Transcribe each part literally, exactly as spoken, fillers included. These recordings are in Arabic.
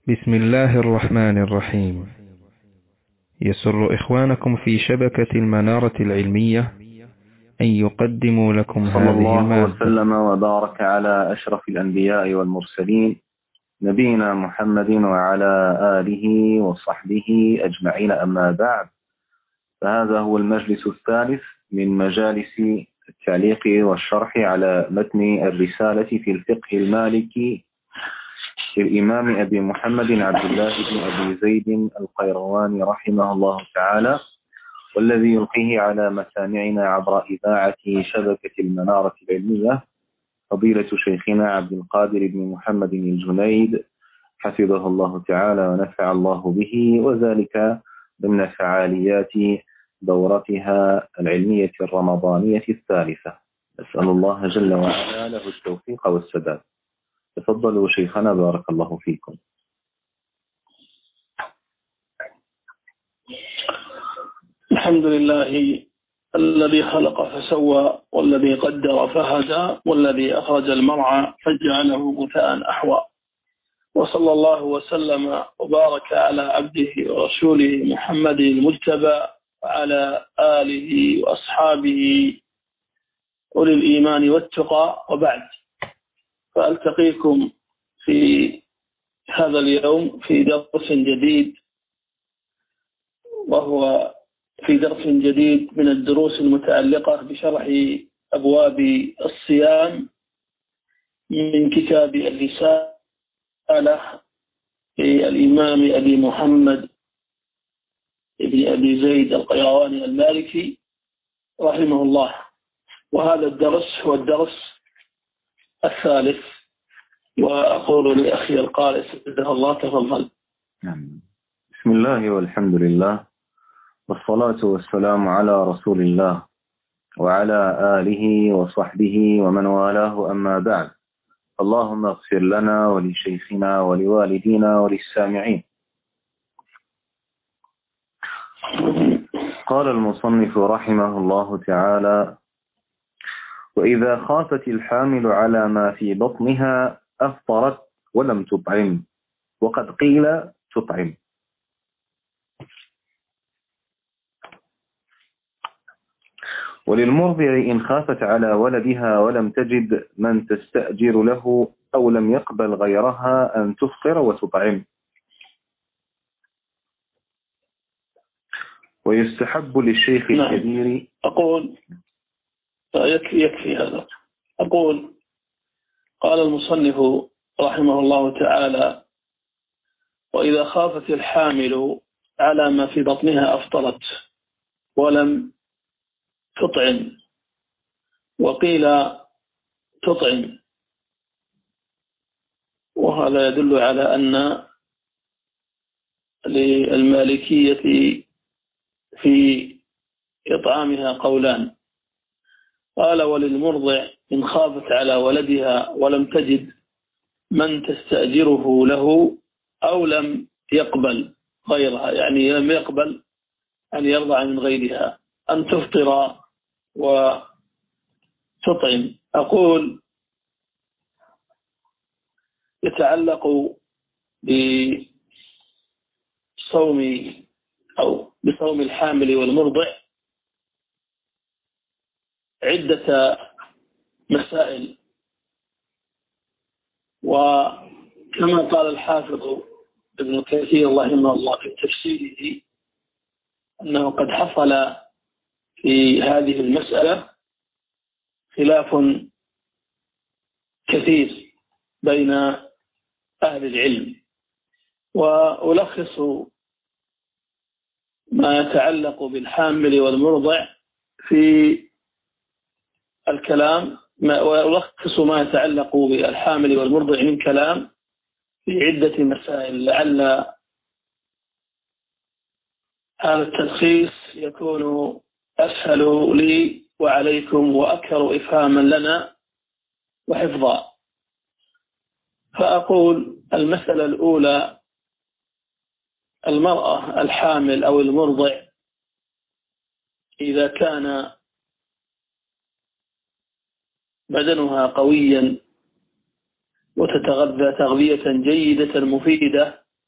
بسم الله الرحمن الرحيم. يسر إخوانكم في شبكة المنارة العلمية أن يقدموا لكم صلى هذه الله المادة. وسلم وبارك على أشرف الأنبياء والمرسلين نبينا محمد وعلى آله وصحبه أجمعين، أما بعد، فهذا هو المجلس الثالث من مجالس التعليق والشرح على متن الرسالة في الفقه المالكي للإمام أبي محمد عبد الله بن أبي زيد القيرواني رحمه الله تعالى، والذي يلقيه على مسامعنا عبر إذاعة شبكة المنارة العلمية فضيلة شيخنا عبد القادر بن محمد الجنيد حفظه الله تعالى ونفع الله به، وذلك ضمن فعاليات دورتها العلمية الرمضانية الثالثة. أسأل الله جل وعلا له التوفيق والسداد. تفضلوا شيخنا بارك الله فيكم. الحمد لله الذي خلق فسوى، والذي قدر فهدى، والذي أخرج المرعى فجعله غثاء أحوى، وصلى الله وسلم وبارك على عبده ورسوله محمد المجتبى وعلى آله وأصحابه أولي الإيمان والتقى، وبعد. فألتقيكم في هذا اليوم في درس جديد، وهو في درس جديد من الدروس المتعلقة بشرح أبواب الصيام من كتاب الرسالة للإمام أبي محمد ابن أبي زيد القيرواني المالكي رحمه الله. وهذا الدرس هو الدرس الثالث، وأقول لأخي القارئ سدده الله تفضل. بسم الله والحمد لله، والصلاة والسلام على رسول الله وعلى آله وصحبه ومن والاه، أما بعد. اللهم اغفر لنا ولشيخنا ولوالدينا وللسامعين. قال المصنف رحمه الله تعالى: وإذا خافت الحامل على ما في بطنها أفطرت ولم تطعم، وقد قيل تطعم. وللمرضع إن خافت على ولدها ولم تجد من تستأجر له أو لم يقبل غيرها أن تفطر وتطعم. ويستحب للشيخ نعم. الكبير. أقول يكفي, يكفي هذا. أقول قال المصنف رحمه الله تعالى: وإذا خافت الحامل على ما في بطنها أفطرت ولم تطعم، وقيل تطعم. وهذا يدل على أن للمالكية في إطعامها قولان. قال: وللمرضع إن خافت على ولدها ولم تجد من تستأجره له أو لم يقبل غيرها، يعني لم يقبل أن يرضع من غيرها، أن تفطر وتطعم. أقول يتعلق بصوم أو بصوم الحامل والمرضع عدة مسائل، وكما قال الحافظ ابن كثير رحمه الله في تفسيره أنه قد حصل في هذه المسألة خلاف كثير بين أهل العلم. وألخص ما يتعلق بالحامل والمرضع في الكلام، وألخص ما يتعلق بالحامل والمرضع من كلام في عدة مسائل، لعل هذا التلخيص يكون أسهل لي وعليكم وأكثر إفهاما لنا وحفظا. فأقول المسألة الأولى: المرأة الحامل أو المرضع إذا كان بدنها قويا وتتغذى تغذية جيدة مفيدة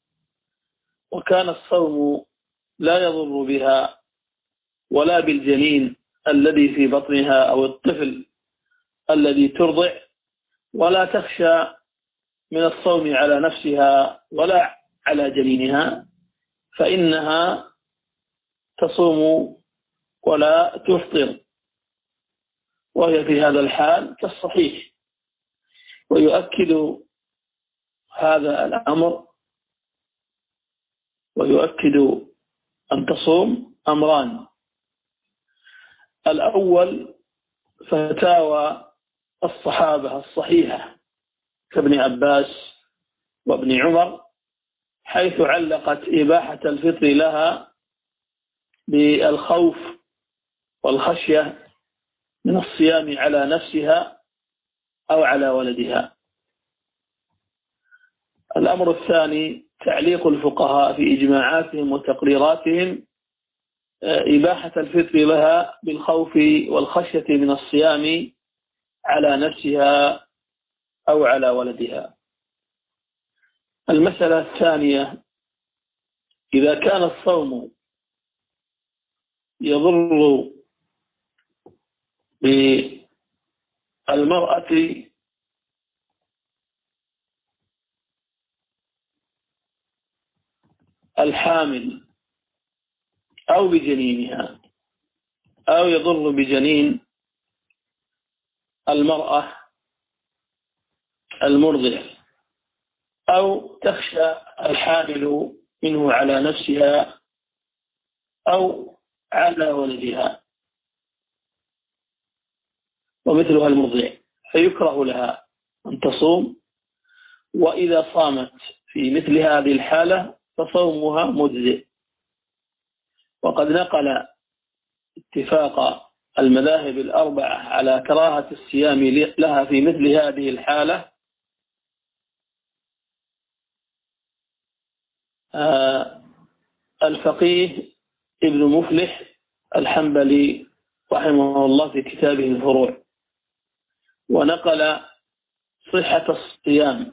وكان الصوم لا يضر بها ولا بالجنين الذي في بطنها أو الطفل الذي ترضع، ولا تخشى من الصوم على نفسها ولا على جنينها، فإنها تصوم ولا تفطر، وهي في هذا الحال كالصحيح. ويؤكد هذا الأمر ويؤكد أن تصوم أمران: الأول فتاوى الصحابة الصحيحة كابن عباس وابن عمر، حيث علقت إباحة الفطر لها بالخوف والخشية من الصيام على نفسها أو على ولدها. الأمر الثاني تعليق الفقهاء في إجماعاتهم وتقريراتهم إباحة الفطر لها بالخوف والخشية من الصيام على نفسها أو على ولدها. المسألة الثانية: إذا كان الصوم يضر بالمرأة الحامل أو بجنينها، أو يضر بجنين المرأة المرضع، أو تخشى الحامل منه على نفسها أو على ولدها ومثلها المرضع، فيكره لها أن تصوم، وإذا صامت في مثل هذه الحالة فصومها مجزئ. وقد نقل اتفاق المذاهب الأربعة على كراهة الصيام لها في مثل هذه الحالة آه الفقيه ابن مفلح الحنبلي رحمه الله في كتابه الفروع، ونقل صحة الصيام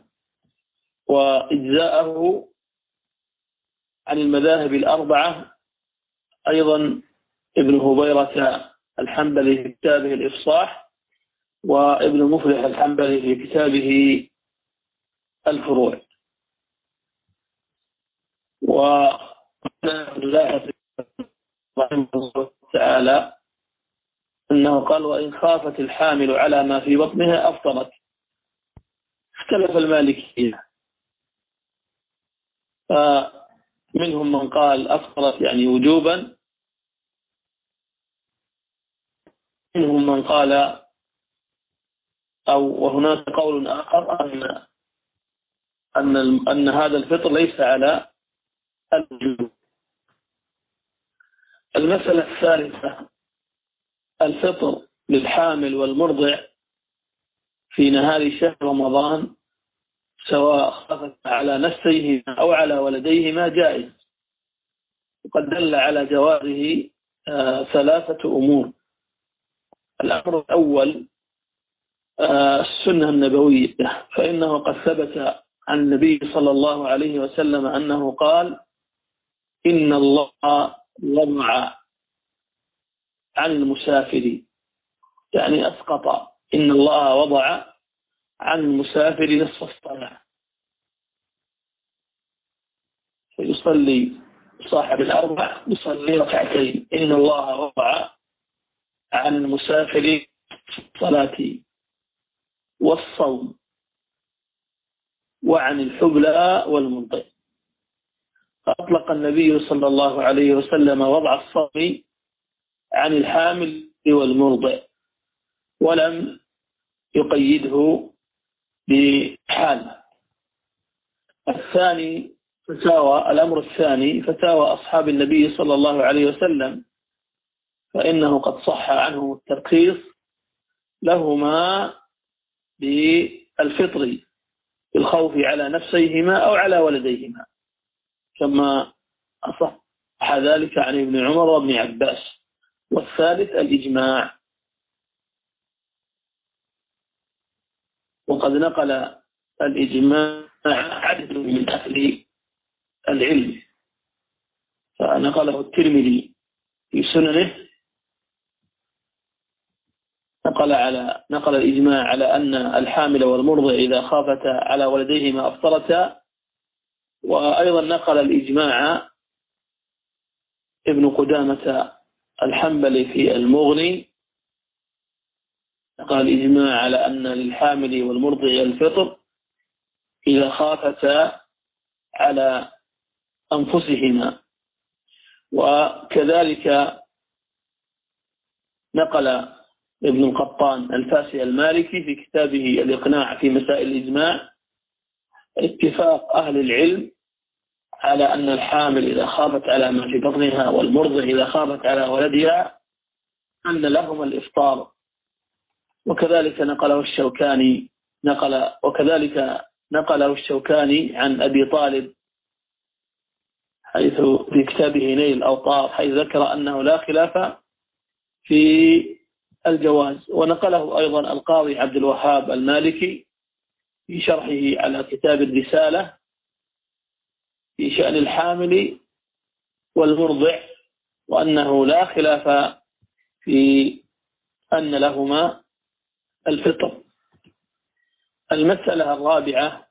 وإجزاءه عن المذاهب الأربعة أيضا ابن هبيرة الحنبلي في كتابه الإفصاح، وابن مفلح الحنبلي في كتابه الفروع. ونلاحظ رحمه الله تعالى أنه قال: وإن خافت الحامل على ما في بطنها أفطرت. اختلف المالكية، فمنهم من قال أفطرت يعني وجوبا، منهم من قال أو وهناك قول آخر أن أن أن هذا الفطر ليس على الوجوب. المسألة الثالثة: الفطر للحامل والمرضع في نهار شهر رمضان سواء خافت على نفسيهما أو على ولديهما جائز، وقد دل على جوازه آه ثلاثة أمور. الأمر الأول آه السنة النبوية، فإنه قد ثبت عن النبي صلى الله عليه وسلم أنه قال: إن الله وضع عن المسافر، يعني أسقط، إن الله وضع عن المسافر نصف الصلاة، فيصلي صاحب الأربع يصلي ركعتين. إن الله وضع عن المسافر صلاة والصوم وعن الحبلى والمنطق. فأطلق النبي صلى الله عليه وسلم وضع الصوم عن الحامل والمرضع، ولم يقيده بحال. الثاني فتاوى الأمر الثاني فتاوى أصحاب النبي صلى الله عليه وسلم، فإنه قد صح عنه الترخيص لهما بالفطر بالخوف على نفسيهما أو على ولديهما، كما أصح ذلك عن ابن عمر وابن عباس. والثالث الإجماع، وقد نقل الإجماع عدد من أهل العلم فنقله الترمذي في سننه، نقل على نقل الإجماع على أن الحامل والمرضع إذا خافتا على ولديهما أفطرتا. وأيضا نقل الإجماع ابن قدامة الحنبلي في المغني، نقل الإجماع على أن للحامل والمرضع الفطر إذا خافتا على أنفسهما. وكذلك نقل ابن القطان الفاسي المالكي في كتابه الإقناع في مسائل الإجماع اتفاق أهل العلم على أن الحامل إذا خافت على ما في بطنها والمرضع إذا خافت على ولدها أن لهما الإفطار. وكذلك نقله الشوكاني نقل وكذلك نقله الشوكاني عن أبي طالب حيث في كتابه نيل الأوطار، حيث ذكر أنه لا خلاف في الجواز. ونقله أيضا القاضي عبد الوهاب المالكي في شرحه على كتاب الرسالة في شأن الحامل والمرضع، وأنه لا خلاف في أن لهما الفطر. المسألة الرابعة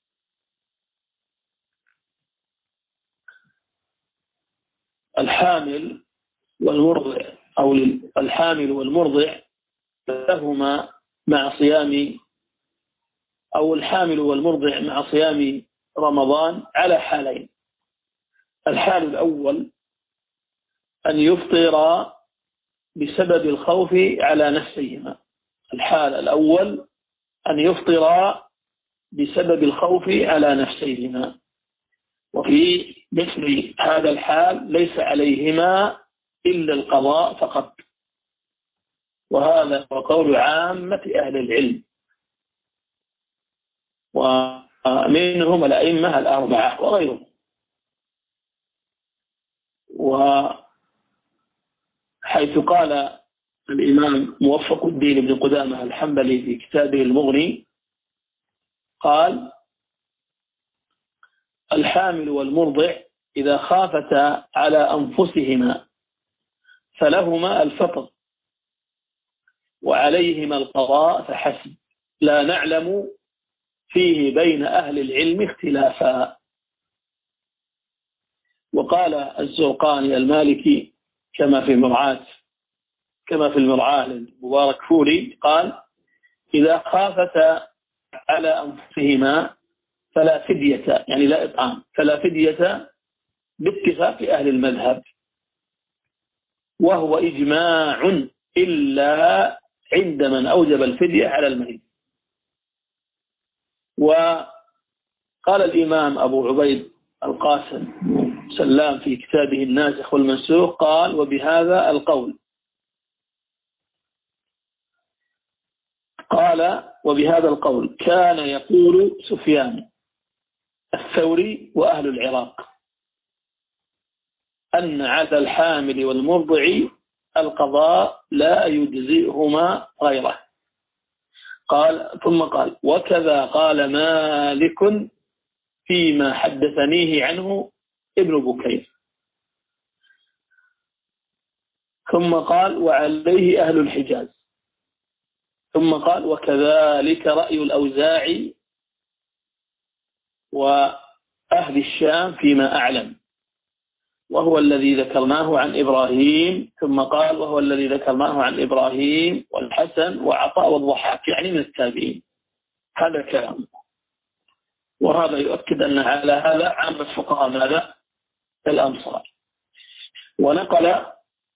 الحامل والمرضع أو الحامل والمرضع لهما مع صيام أو الحامل والمرضع مع صيام رمضان على حالين. الحال الأول أن يفطر بسبب الخوف على نفسهما. الحال الأول أن يفطر بسبب الخوف على نفسهما، وفي مثل هذا الحال ليس عليهما إلا القضاء فقط، وهذا هو قول عامة أهل العلم ومنهم الأئمة الأربعة وغيرهم. وحيث قال الإمام موفق الدين بن قدامة الحنبلي في كتابه المغني قال: الحامل والمرضع إذا خافتا على أنفسهما فلهما الفطر وعليهما القضاء فحسب، لا نعلم فيه بين أهل العلم اختلافا. وقال الزرقاني المالكي كما في مرعاة كما في المرعاة المبارك فوري قال: إذا خافتا على أنفسهما فلا فدية، يعني لا إطعام، فلا فدية باتفاق أهل المذهب، وهو إجماع إلا عند من أوجب الفدية على المريض. وقال الإمام أبو عبيد القاسم سلام في كتابه الناسخ والمنسوخ قال: وبهذا القول قال وبهذا القول كان يقول سفيان الثوري وأهل العراق أن على الحامل والمرضع القضاء لا يجزئهما غيره. قال ثم قال: وكذا قال مالك فيما حدثنيه عنه ابن بكير. ثم قال: وعليه أهل الحجاز. ثم قال: وكذلك رأي الأوزاعي وأهل الشام فيما أعلم، وهو الذي ذكرناه عن إبراهيم. ثم قال: وهو الذي ذكرناه عن إبراهيم والحسن وعطاء والضحاك، يعني من التابعين. هذا كلام، وهذا يؤكد أن على هذا عامة فقهاء ماذا؟ الأمصار. ونقل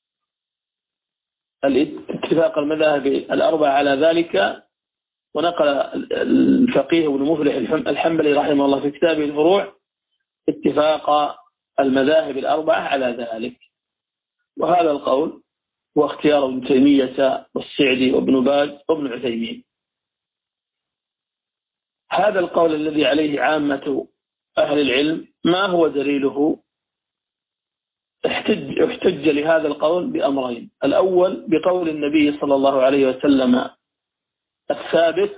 اتفاق المذاهب الأربعة على ذلك، ونقل الفقيه ابن مفلح الحنبلي رحمه الله في كتابه الفروع اتفاق المذاهب الأربعة على ذلك. وهذا القول هو اختيار ابن تيمية والسعدي وابن باز وابن عثيمين. هذا القول الذي عليه عامة أهل العلم ما هو دليله؟ احتج, احتج لهذا القول بأمرين: الأول بقول النبي صلى الله عليه وسلم الثابت: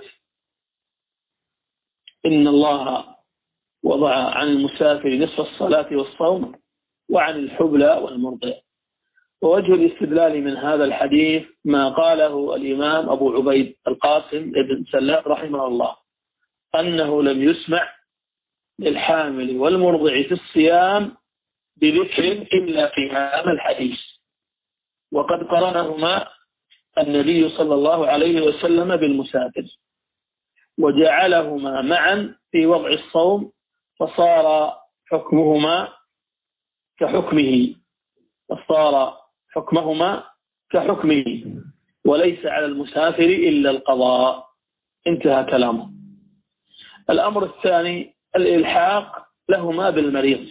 إن الله وضع عن المسافر نصف الصلاة والصوم وعن الحبلى والمرضع. ووجه الاستدلال من هذا الحديث ما قاله الإمام أبو عبيد القاسم بن سلام رحمه الله، أنه لم يسمع للحامل والمرضع في الصيام بذكر إلا في هذا الحديث، وقد قرنهما النبي صلى الله عليه وسلم بالمسافر وجعلهما معا في وضع الصوم، فصار حكمهما كحكمه فصار حكمهما كحكمه وليس على المسافر إلا القضاء. انتهى كلامه. الأمر الثاني الإلحاق لهما بالمريض،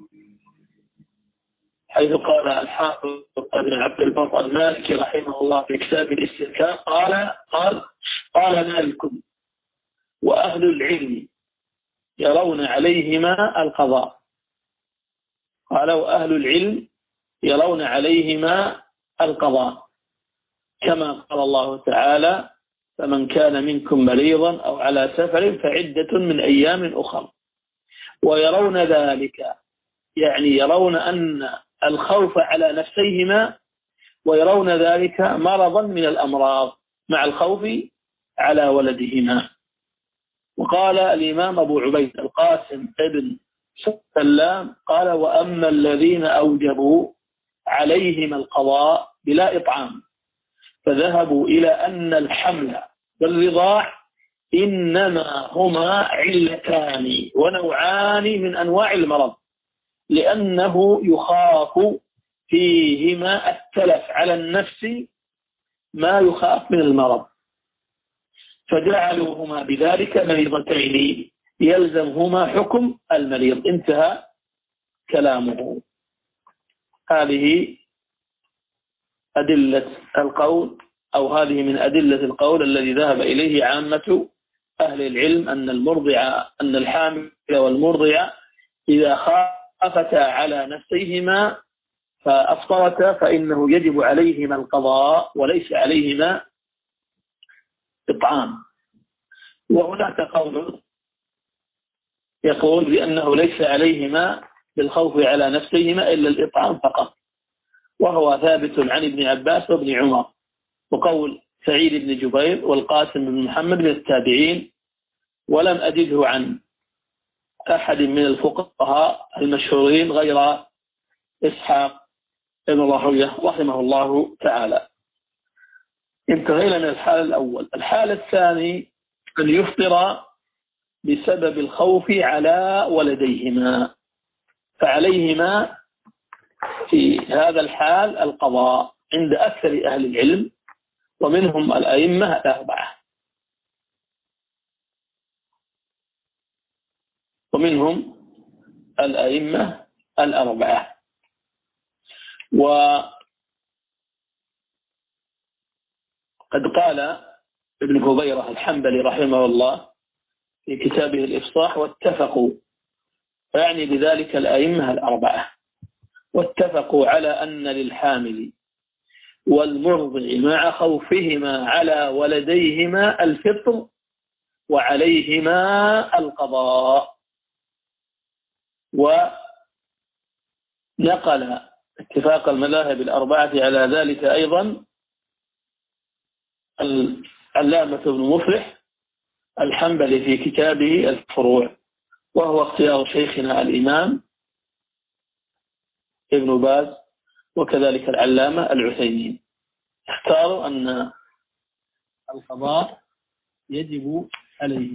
حيث قال الحافظ ابن عبد البر المالكي رحمه الله في كتاب الاستذكار قال قال قال مالك وأهل العلم يرون عليهما القضاء. قالوا أهل العلم يرون عليهما القضاء، كما قال الله تعالى فمن كان منكم مريضا أو على سفر فعدة من أيام أخرى. ويرون ذلك يعني يرون أن الخوف على نفسيهما، ويرون ذلك مرضا من الأمراض مع الخوف على ولدهما. وقال الإمام أبو عبيد القاسم ابن سلام قال وأما الذين أوجبوا عليهم القضاء بلا إطعام فذهبوا إلى أن الحمل والرضاع إنما هما علتان ونوعان من أنواع المرض، لأنه يخاف فيهما التلف على النفس ما يخاف من المرض، فجعلوهما بذلك مريضتين يلزمهما حكم المريض. انتهى كلامه. هذه أدلة القول أو هذه من أدلة القول الذي ذهب إليه عامة أهل العلم أن المرضع أن الحامل والمرضع إذا خافتا على نفسيهما فأفطرتا فإنه يجب عليهما القضاء وليس عليهما إطعام. وهناك قول يقول بأنه ليس عليهما بالخوف على نفسيهما إلا الإطعام فقط، وهو ثابت عن ابن عباس وابن عمر وقول سعيد بن جبير والقاسم بن محمد من التابعين، ولم أجده عن أحد من الفقهاء المشهورين غير إسحاق بن راهويه رحمه الله تعالى. انتهينا من الحالة الأول. الحالة الثانية أن يفطر بسبب الخوف على ولديهما، فعليهما في هذا الحال القضاء عند أكثر أهل العلم ومنهم الأئمة الأربعة ومنهم الأئمة الأربعة وقد قال ابن هبيرة الحنبلي رحمه الله في كتابه الإفصاح واتفقوا، يعني بذلك الأئمة الأربعة، واتفقوا على أن للحامل والمرضع مع خوفهما على ولديهما الفطر وعليهما القضاء. ونقل اتفاق المذاهب الأربعة على ذلك أيضا العلامة ابن مفلح الحنبلي في كتابه الفروع، وهو اختيار شيخنا الإمام ابن باز وكذلك العلامة العثيمين، اختاروا أن القضاء يجب عليه.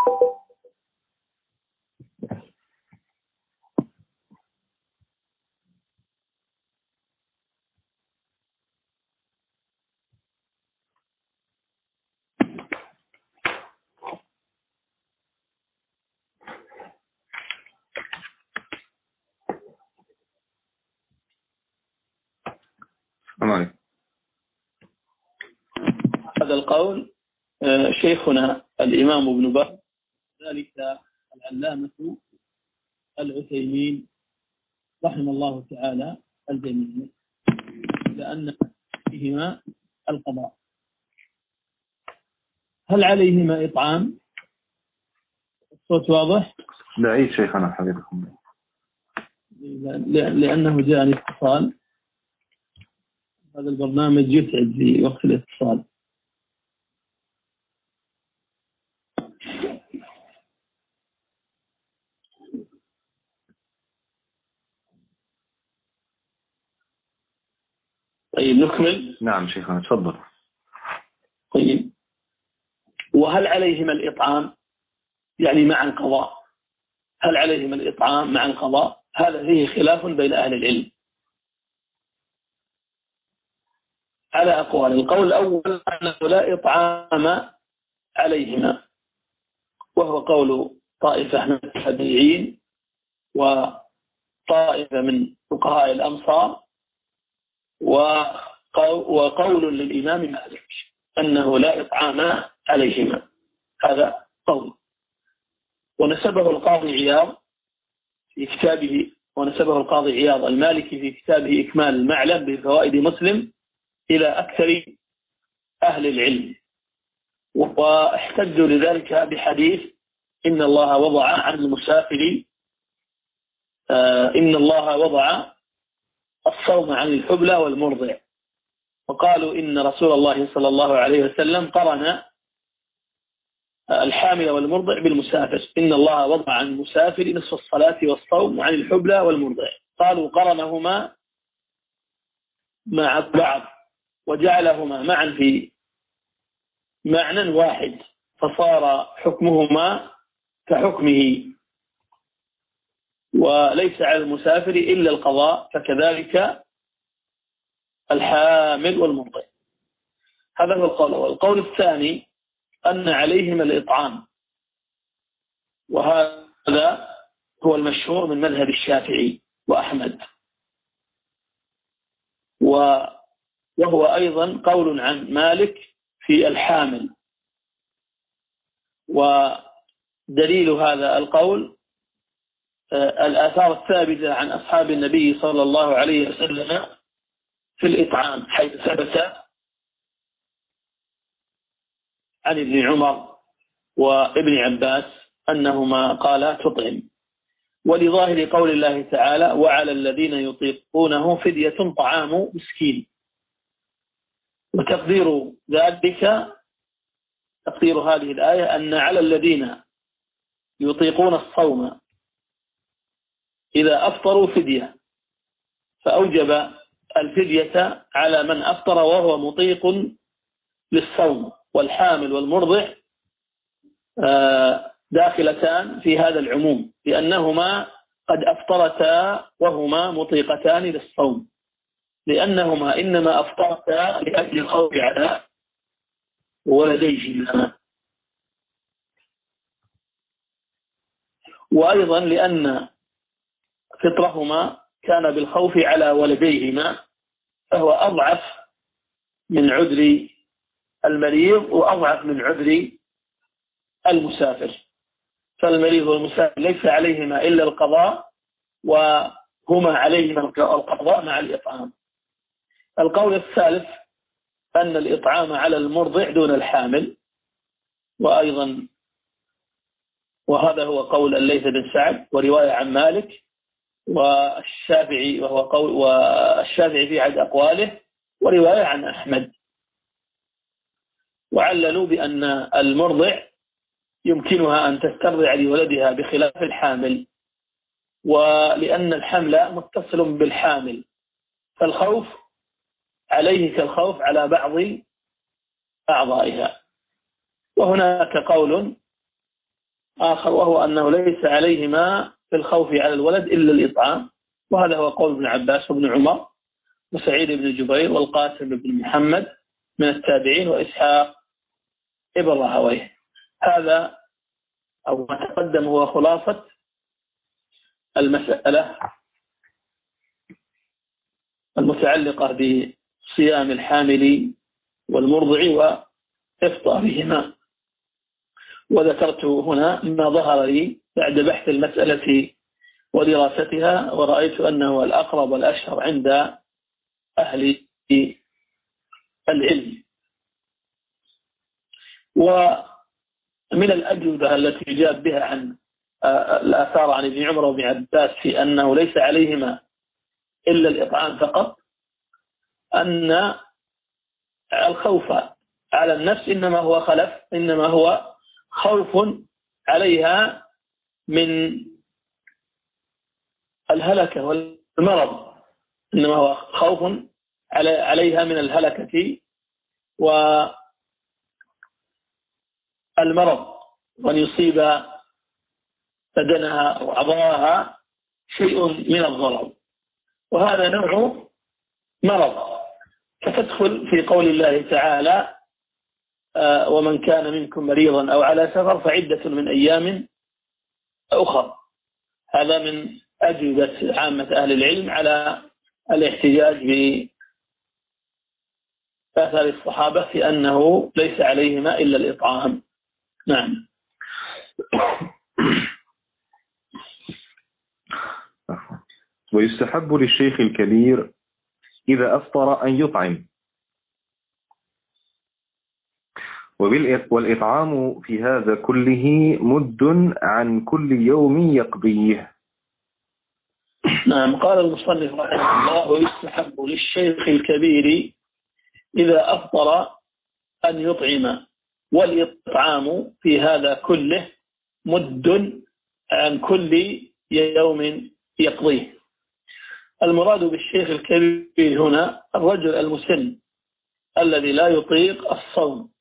هذا القول شيخنا الإمام ابن باز ذلك العلامة العثيمين رحمه الله تعالى الجميع، لأن فيهما القضاء. هل عليهما إطعام؟ الصوت واضح؟ بعيد شيخنا حفظكم. لأنه جاءني اتصال. هذا البرنامج يسعد في وقت الاتصال. طيب نكمل. نعم شيخنا تفضل. طيب، وهل عليهما الإطعام يعني مع القضاء؟ هل عليهما الإطعام مع القضاء؟ هذا فيه خلاف بين أهل العلم على أقوال. القول الأول أنه لا إطعام عليهما، وهو قول طائفة من التابعين وطائفة من فقهاء الأمصار، وقول للإمام مالك أنه لا إطعام عليهما. هذا قول، ونسبه القاضي عياض في كتابه ونسبه القاضي عياض المالكي في كتابه إكمال المعلم بفوائد مسلم إلى أكثر أهل العلم، واحتجوا لذلك بحديث إن الله وضع عن المسافر آه إن الله وضع الصوم عن الحبلى والمرضع، وقالوا إن رسول الله صلى الله عليه وسلم قرن الحامل والمرضع بالمسافر. إن الله وضع عن المسافر نصف الصلاة والصوم عن الحبلى والمرضع. قالوا قرنهما مع بعض وجعلهما معا في معنى واحد، فصار حكمهما كحكمه، وليس على المسافر إلا القضاء، فكذلك الحامل والمرضع. هذا هو القول. والقول الثاني أن عليهما الإطعام، وهذا هو المشهور من مذهب الشافعي وأحمد، وهو أيضا قول عن مالك في الحامل. ودليل هذا القول الآثار الثابتة عن أصحاب النبي صلى الله عليه وسلم في الإطعام، حيث ثبت عن ابن عمر وابن عباس أنهما قالا تطعم. ولظاهر قول الله تعالى وعلى الذين يطيقونه فدية طعام مسكين، وتقدير ذلك تقدير هذه الآية أن على الذين يطيقون الصوم إذا أفطروا فدية، فأوجب الفدية على من أفطر وهو مطيق للصوم. والحامل والمرضع داخلتان في هذا العموم، لأنهما قد أفطرتا وهما مطيقتان للصوم، لأنهما إنما أفطرتا لأجل الخوف على ولديهما، وأيضا لأن فطرهما كان بالخوف على ولديهما، فهو أضعف من عذر المريض وأضعف من عذر المسافر. فالمريض والمسافر ليس عليهما إلا القضاء، وهما عليهما القضاء مع الإطعام. القول الثالث أن الإطعام على المرضع دون الحامل، وأيضا وهذا هو قول الليث بن سعد ورواية عن مالك والشافعي، وهو قول والشافعي في عد أقواله، ورواية عن أحمد. وعللوا بأن المرضع يمكنها أن تسترضع لولدها بخلاف الحامل، ولأن الحمل متصل بالحامل، فالخوف عليه كالخوف على بعض أعضائها. وهناك قول آخر وهو أنه ليس عليهما في الخوف على الولد إلا الإطعام، وهذا هو قول ابن عباس وابن عمر وسعيد بن جبير والقاسم بن محمد من التابعين وإسحاق ابن راهويه. هذا أو ما تقدم هو خلاصة المسألة المتعلقة بصيام الحامل والمرضع وإفطارهما. وذكرت هنا ما ظهر لي بعد بحث المسألة ودراستها، ورأيت أنه الأقرب والأشهر عند أهل العلم. ومن الأجوبة التي يجاب بها عن الآثار عن ابن عمر وابن عباس في أنه ليس عليهما إلا الإطعام فقط، أن الخوف على النفس إنما هو خلف إنما هو خوف عليها من الهلكة والمرض، إنما هو خوف عليها من الهلكة والمرض، وأن يصيب بدنها وعضاها شيء من الضرر، وهذا نوع مرض. فتدخل في قول الله تعالى ومن كان منكم مريضا أو على سفر فعدة من أيام أخر. هذا من أجوبة عامة أهل العلم على الاحتجاج بآثار الصحابة في أنه ليس عليهما إلا الإطعام. نعم. ويستحب للشيخ الكبير إذا أفطر أن يطعم، والإطعام في هذا كله مد عن كل يوم يقضيه. نعم. قال المصنف رحمه الله: ويستحب للشيخ الكبير إذا أفطر أن يطعم، والإطعام في هذا كله مد عن كل يوم يقضيه. المراد بالشيخ الكبير هنا الرجل المسن الذي لا يطيق الصوم،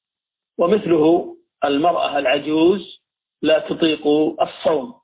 ومثله المرأة العجوز لا تطيق الصوم.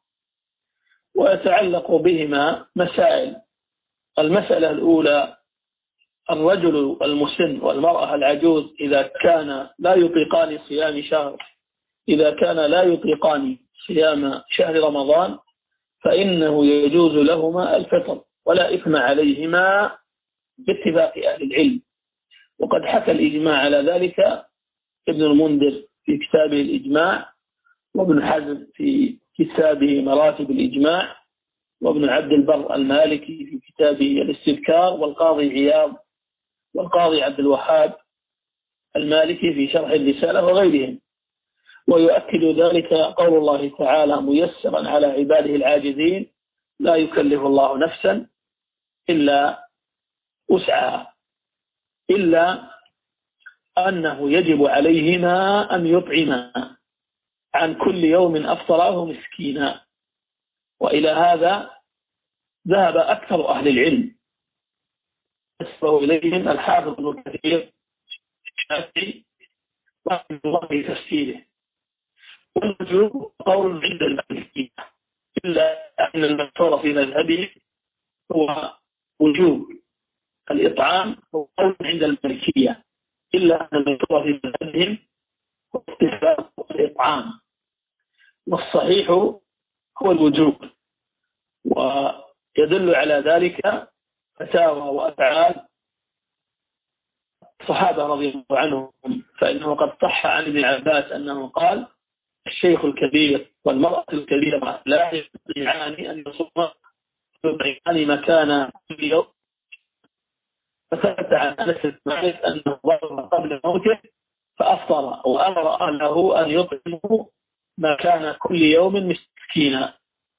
ويتعلق بهما مسائل. المسألة الأولى: الرجل المسن والمرأة العجوز إذا كان لا يطيقان صيام شهر إذا كان لا يطيقان صيام شهر رمضان فإنه يجوز لهما الفطر ولا إثم عليهما باتفاق أهل العلم. وقد حكى الإجماع على ذلك ابن المنذر في كتابه الإجماع، وابن حزم في كتابه مراتب الإجماع، وابن عبد البر المالكي في كتابه الاستذكار، والقاضي عياض والقاضي عبد الوهاب المالكي في شرح الرسالة وغيرهم. ويؤكد ذلك قول الله تعالى: ميسرا على عباده العاجزين لا يكلف الله نفسا إلا وسعها، إلا أنه يجب عليهما أن يطعما عن كل يوم أفطره مسكينا. وإلى هذا ذهب أكثر أهل العلم، أسبه إليهم الحافظ ابن كثير الشافعي رحمه الله في تفسيره. والوجوب قول عند المالكية، إلا أن المشهور في مذهبه هو وجوب الإطعام، هو قول عند المالكية، إلا أن المشهور في مذهبهم هو استحباب الإطعام، والصحيح هو الوجوب. ويدل على ذلك فتاوى وأفعال الصحابة رضي الله عنهم، فإنه قد صح عن ابن عباس أنه قال: الشيخ الكبير والمرأة الكبيرة لا يستطيعان أن يصوما يطعمان مكان كل يوم. فثبت عن أنس بن مالك أنه ضرب قبل موته فأفطر وأمر أهله أن يطعموا مكان كل يوم مسكينا.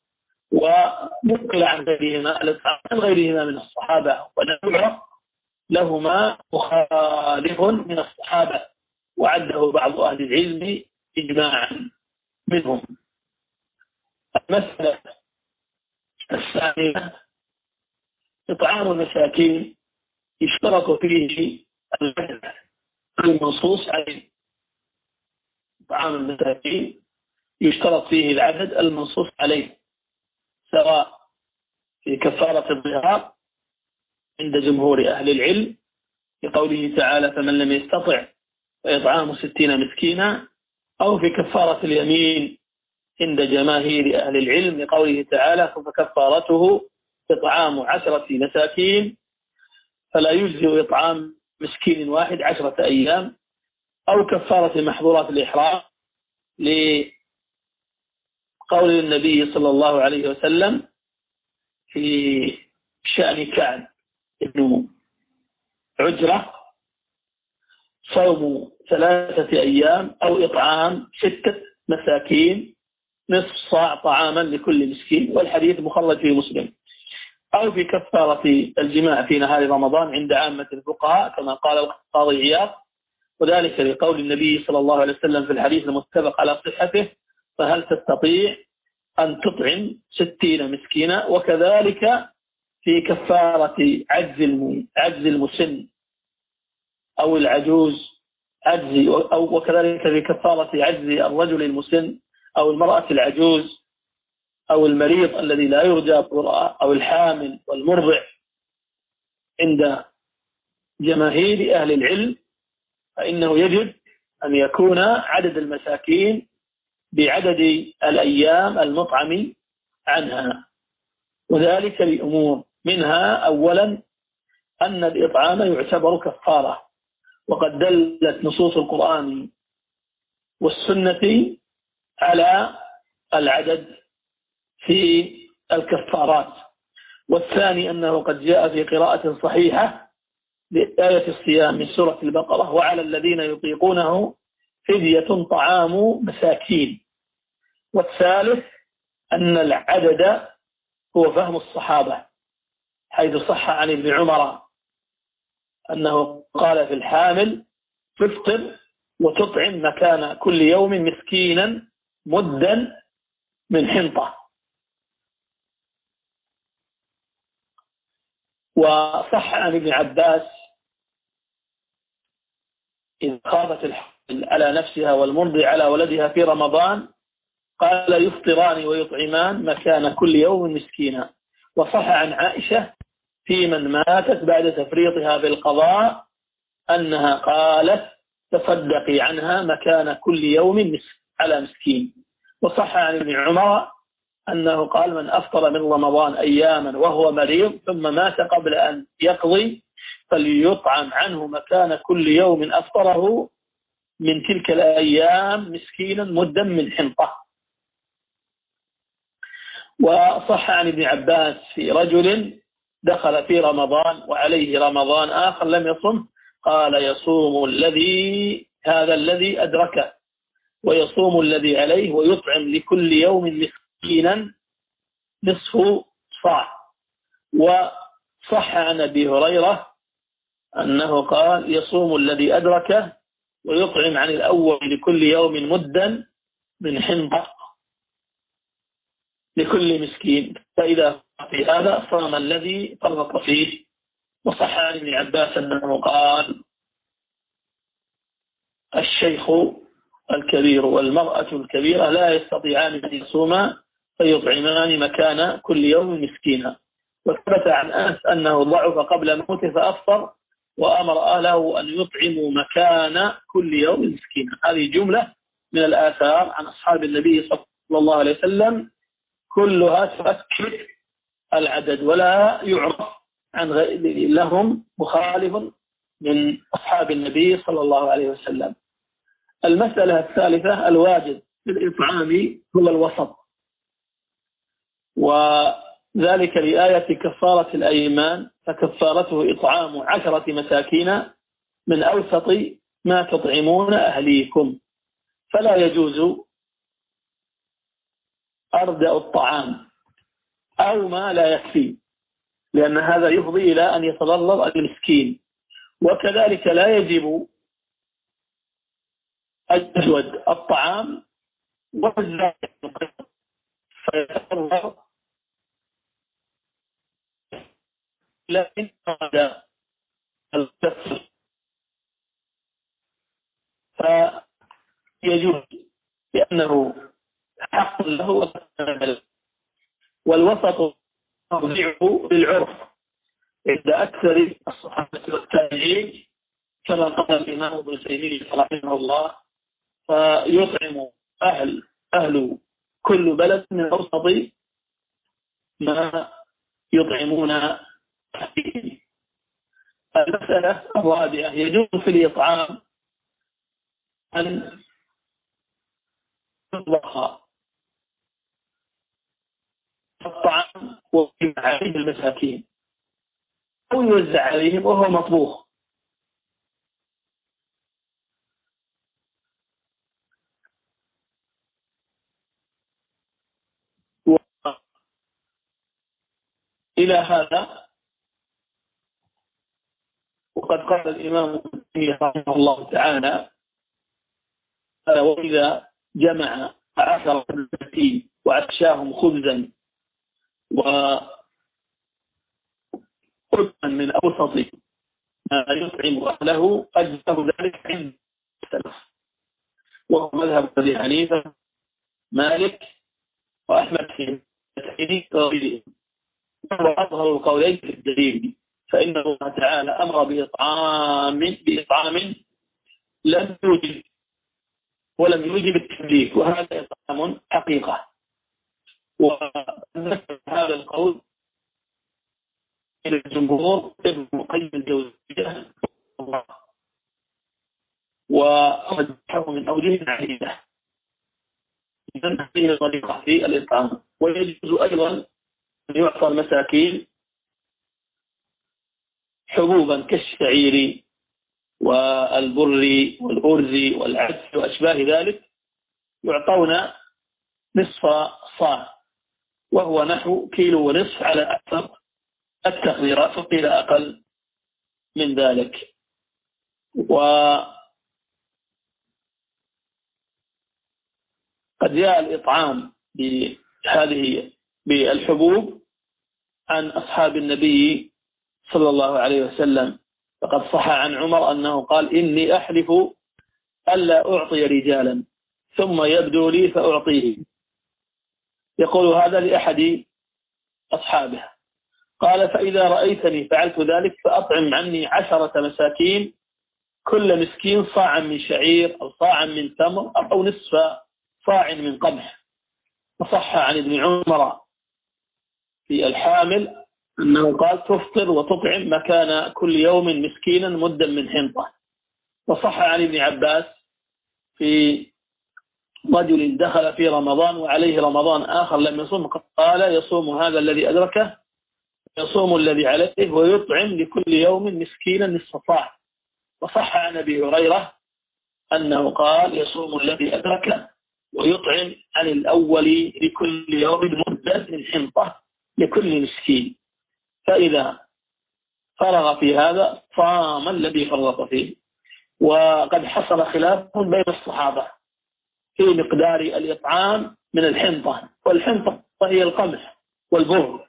ونقل عن غيرهما عن غيرهما من الصحابة ونوع لهما مخالف من الصحابة، وعده بعض أهل العلم إجماعا منهم. المسألة الثانية: إطعام المساكين يشترط فيه العدد المنصوص عليه. إطعام المساكين يشترط فيه العدد المنصوص عليه، سواء في كفارة الظهار عند جمهور أهل العلم لقوله تعالى: فمن لم يستطع فإطعام ستين مسكينا، أو في كفارة اليمين عند جماهير أهل العلم لقوله تعالى: فكفارته إطعام عشرة مساكين فلا يجزئ إطعام مسكين واحد عشرة أيام، أو كفارة محظورات الإحرام لقول النبي صلى الله عليه وسلم في شأن كعب بن عجرة: صوم ثلاثة أيام أو إطعام ستة مساكين نصف صاع طعاما لكل مسكين، والحديث مخرج في مسلم. أو في كفارة الجماع في نهار رمضان عند عامة الفقهاء كما قال القاضي عياض، وذلك لقول النبي صلى الله عليه وسلم في الحديث المتفق على صحته: فهل تستطيع أن تطعم ستين مسكينا؟ وكذلك في كفارة عجز عجز المسن أو العجوز عجز، أو وكذلك في كفارة عجز الرجل المسن أو المرأة العجوز أو المريض الذي لا يرجى برؤه أو الحامل والمرضع. عند جماهير أهل العلم فإنه يجب أن يكون عدد المساكين بعدد الأيام المطعم عنها، وذلك لأمور منها: أولا أن الإطعام يعتبر كفارة، وقد دلت نصوص القرآن والسنة على العدد في الكفارات. والثاني أنه قد جاء في قراءة صحيحة لآية الصيام من سورة البقرة: وعلى الذين يطيقونه فدية طعام مساكين. والثالث أن العدد هو فهم الصحابة، حيث صح عن ابن عمر أنه قال في الحامل: تفطر وتطعم مكان كل يوم مسكينا مدا من حنطة. وصح عن ابن عباس: إذ خافت الحمل على نفسها والمرضع على ولدها في رمضان قال: يفطران ويطعمان مكان كل يوم مسكينا. وصح عن عائشة في من ماتت بعد تفريطها بالقضاء أنها قالت: تصدقي عنها مكان كل يوم على مسكين. وصح عن ابن عمر أنه قال: من أفطر من رمضان أياما وهو مريض ثم مات قبل أن يقضي فليطعم عنه مكان كل يوم أفطره من تلك الأيام مسكينا مدا من حنطة. وصح عن ابن عباس في رجل دخل في رمضان وعليه رمضان آخر لم يصم، قال: يصوم الذي هذا الذي أدركه ويصوم الذي عليه ويطعم لكل يوم مسكينا نصف صاع. وصح عن أبي هريرة أنه قال: يصوم الذي أدركه ويطعم عن الأول لكل يوم مدا من حنطة لكل مسكين، فإذا في هذا صام الذي فرط فيه. وصح عن ابن عباس أنه قال: الشيخ الكبير والمرأة الكبيرة لا يستطيعان أن يصوما فيطعمان مكان كل يوم مسكينا. وثبت عن أنس أنه ضعف قبل موته فأفطر وأمر أهله أن يطعموا مكان كل يوم مسكينا. هذه جملة من الآثار عن أصحاب النبي صلى الله عليه وسلم كلها تؤكد العدد، ولا يعرف عن غير لهم مخالف من أصحاب النبي صلى الله عليه وسلم. المسألة الثالثة: الواجب في الإطعام هو الوسط، وذلك لآية كفارة الأيمان، فكفارته إطعام عشرة مساكين من أوسط ما تطعمون أهليكم. فلا يجوز أردأ الطعام أو ما لا يكفي، لأن هذا يفضي إلى أن يتضرر المسكين. وكذلك لا يجب أجود الطعام والزائد فيتضرر، لكن هذا الكسر فيجوز لأنه حق له. والوسط مرجعه بالعرف عند أكثر الصحابة والتابعين كما قال الإمام ابن تيمية رحمه الله: فيطعم أهل أهل كل بلد من أوسط ما يطعمون أهلهم. المسألة الرابعة: يجوز في الإطعام أن يطبخ الطعام ويوزع عليه المساكين أو يوزع عليهم وهو مطبوخ. إلى هذا وقد قال الإمام رحمه الله تعالى: وإذا جمع عشرة مساكين وعشاهم خبزا وقربا من أوسط ما يطعم أهله أجزاه ذلك عند السلف، وهو مذهب أبي حنيفة مالك وأحمد في وغيرهم، وهو أظهر القولين في الدليل، فإن الله تعالى أمر بإطعام بإطعام لم يوجب ولم يوجب التمليك، وهذا إطعام حقيقة. ونذكر هذا القول إلى الجمهور ابن القيم الجوزية وأمده من أوجه عديدة. إذن هذه طريقة في الإطعام. ويجوز أيضا أن يعطى المساكين حبوبا كالشعير والبر والأرز والعدس وأشباه ذلك، يعطون نصف صاع، وهو نحو كيلو ونصف على أكثر التقديرات، وقيل أقل من ذلك. وقد جاء الإطعام بهذه بالحبوب عن أصحاب النبي صلى الله عليه وسلم، فقد صح عن عمر أنه قال: إني أحلف ألا أعطي رجالا ثم يبدو لي فأعطيه. يقول هذا لأحد أصحابه، قال: فإذا رأيتني فعلت ذلك فأطعم عني عشرة مساكين كل مسكين صاعا من شعير أو صاعا من تمر أو نصف صاع من قمح. وصح عن ابن عمر في الحامل أنه قال: تفطر وتطعم مكان كل يوم مسكينا مدا من حنطة. وصح عن ابن عباس في رجل دخل في رمضان وعليه رمضان آخر لم يصوم، قال: يصوم هذا الذي أدركه، يصوم الذي عليه، ويطعم لكل يوم مسكينا نصف صاع. وصح عن أبي هريرة أنه قال: يصوم الذي أدركه ويطعم عن الأول لكل يوم مدة من حنطة لكل مسكين. فإذا فرغ في هذا صام الذي فرط فيه. وقد حصل خلاف بين الصحابة في مقدار الإطعام من الحنطة، والحنطة هي القمح والبر،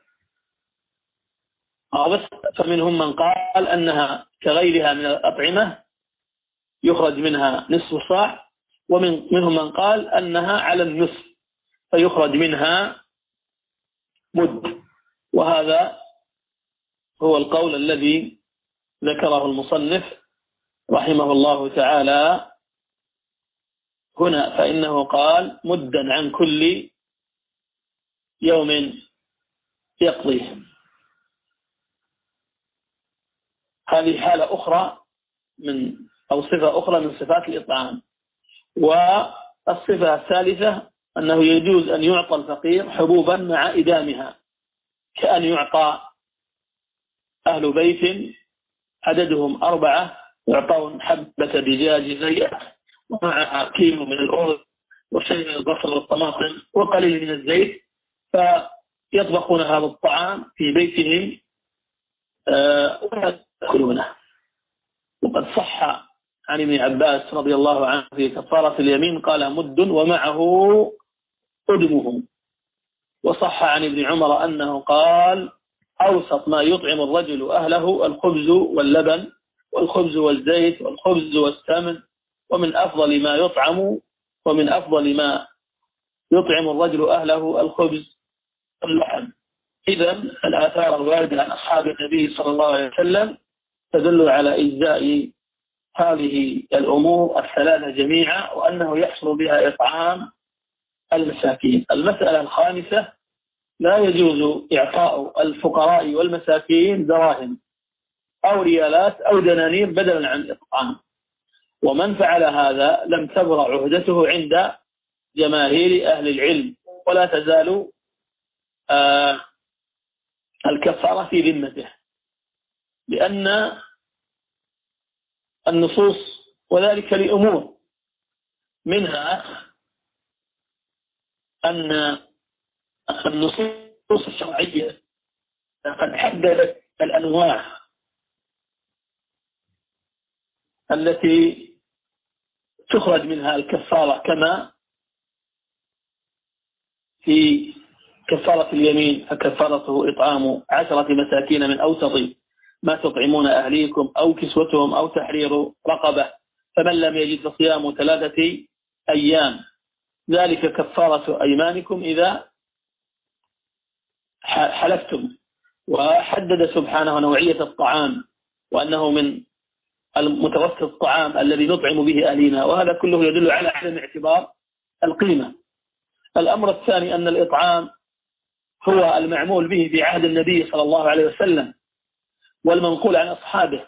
فمنهم من قال أنها كغيرها من الأطعمة يخرج منها نصف صاع، ومنهم من قال أنها على النصف فيخرج منها مد. وهذا هو القول الذي ذكره المصنف رحمه الله تعالى هنا، فإنه قال: مدا عن كل يوم يقضيه. هذه حالة أخرى من أو صفة أخرى من صفات الإطعام. والصفة الثالثة أنه يجوز أن يعطى الفقير حبوبا مع إدامها، كأن يعطى أهل بيت عددهم أربعة يعطون حبة دجاج زيت ومعها كيلو من الأرز وشيء من البصل والطماطم وقليل من الزيت، فيطبخون هذا الطعام في بيتهم ويأكلونه. وقد صح عن ابن عباس رضي الله عنه في كفارة اليمين قال: مد ومعه أدمه. وصح عن ابن عمر أنه قال: أوسط ما يطعم الرجل أهله الخبز واللبن والخبز والزيت والخبز والسمن، ومن أفضل ما يطعم ومن أفضل ما يطعم الرجل أهله الخبز واللحم. إذن الآثار الواردة عن أصحاب النبي صلى الله عليه وسلم تدل على إجزاء هذه الأمور الثلاثة جميعا، وأنه يحصل بها إطعام المساكين. المسألة الخامسة: لا يجوز إعطاء الفقراء والمساكين دراهم أو ريالات أو دنانير بدلا عن الإطعام، ومن فعل هذا لم تبرأ عهدته عند جماهير أهل العلم، ولا تزال آه الكفارة في ذمته، لأن النصوص وذلك لأمور منها أن النصوص الشرعية قد حددت الأنواع التي تخرج منها الكفارة، كما في كفارة اليمين فكفارته إطعام عشرة مساكين من أوسط ما تطعمون أهليكم أو كسوتهم أو تحرير رقبة، فمن لم يجد فصيام ثلاثة أيام، ذلك كفارة أيمانكم إذا حلفتم. وحدد سبحانه نوعية الطعام وأنه من المتوسط الطعام الذي نطعم به أهلنا، وهذا كله يدل على عدم اعتبار القيمة. الأمر الثاني أن الإطعام هو المعمول به في عهد النبي صلى الله عليه وسلم والمنقول عن أصحابه،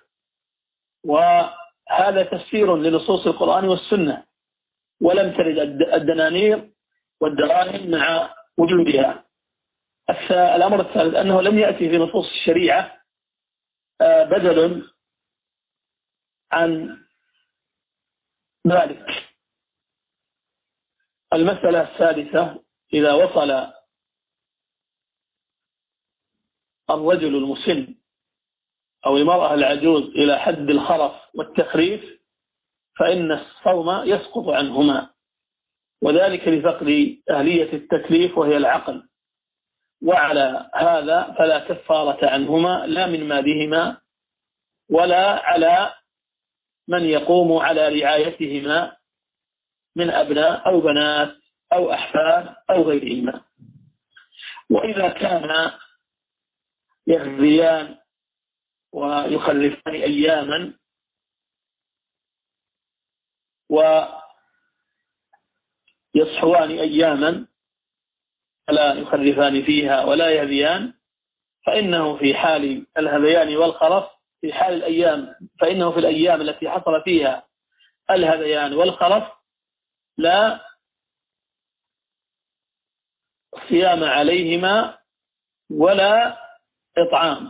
وهذا تفسير لنصوص القرآن والسنة، ولم ترد الدنانير والدراهم مع وجودها. الأمر الثالث أنه لم يأتي في نصوص الشريعة بدل عن ذلك. المسألة الثالثة: إذا وصل الرجل المسن أو المرأة العجوز إلى حد الخرف والتخريف فإن الصوم يسقط عنهما، وذلك لفقد أهلية التكليف وهي العقل، وعلى هذا فلا كفارة عنهما لا من مالهما ولا على من يقوم على رعايتهما من أبناء أو بنات أو أحفاد أو غيرهما. وإذا كان يغذيان ويخلفان أياما ويصحوان أياما فلا يخلفان فيها ولا يهذيان، فإنه في حال الهذيان والخرف في حال الأيام فإنه في الأيام التي حصل فيها الهذيان والخرف لا صيام عليهما ولا إطعام.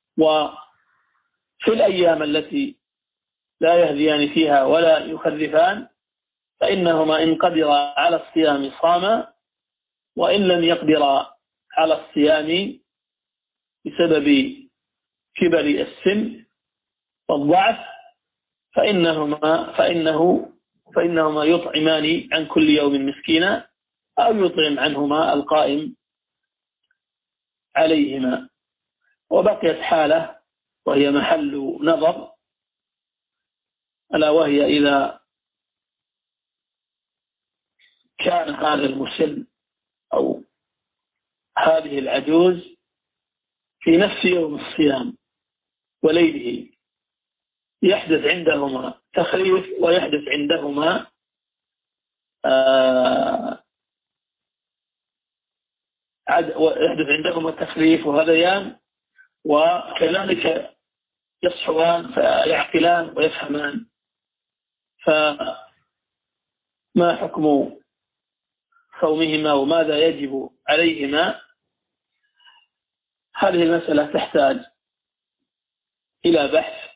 وفي الأيام التي لا يهذيان فيها ولا يخلفان فإنهما إن قدر على الصيام صاما، وإن لم يقدر على الصيام بسبب كبر السن والضعف فإنهما فإنه فإنهما يطعمان عن كل يوم مسكينا أو يطعم عنهما القائم عليهما. وبقيت حالة وهي محل نظر، ألا وهي إذا كان هذا المسن أو هذه العجوز في نفس يوم الصيام وليله يحدث عندهما تخريف ويحدث عندهما آه يحدث عندهما تخريف وهذيان، وكذلك يصحوان فيعقلان ويفهمان، فما حكم صومهما وماذا يجب عليهما؟ هذه المسألة تحتاج إلى بحث،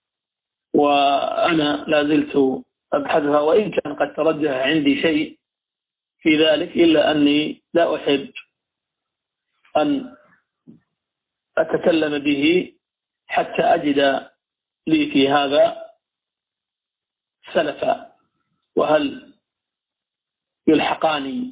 وأنا لا زلت أبحثها، وإن كان قد ترجح عندي شيء في ذلك إلا أني لا أحب أن أتكلم به حتى أجد لي في هذا سلفا، وهل يلحقاني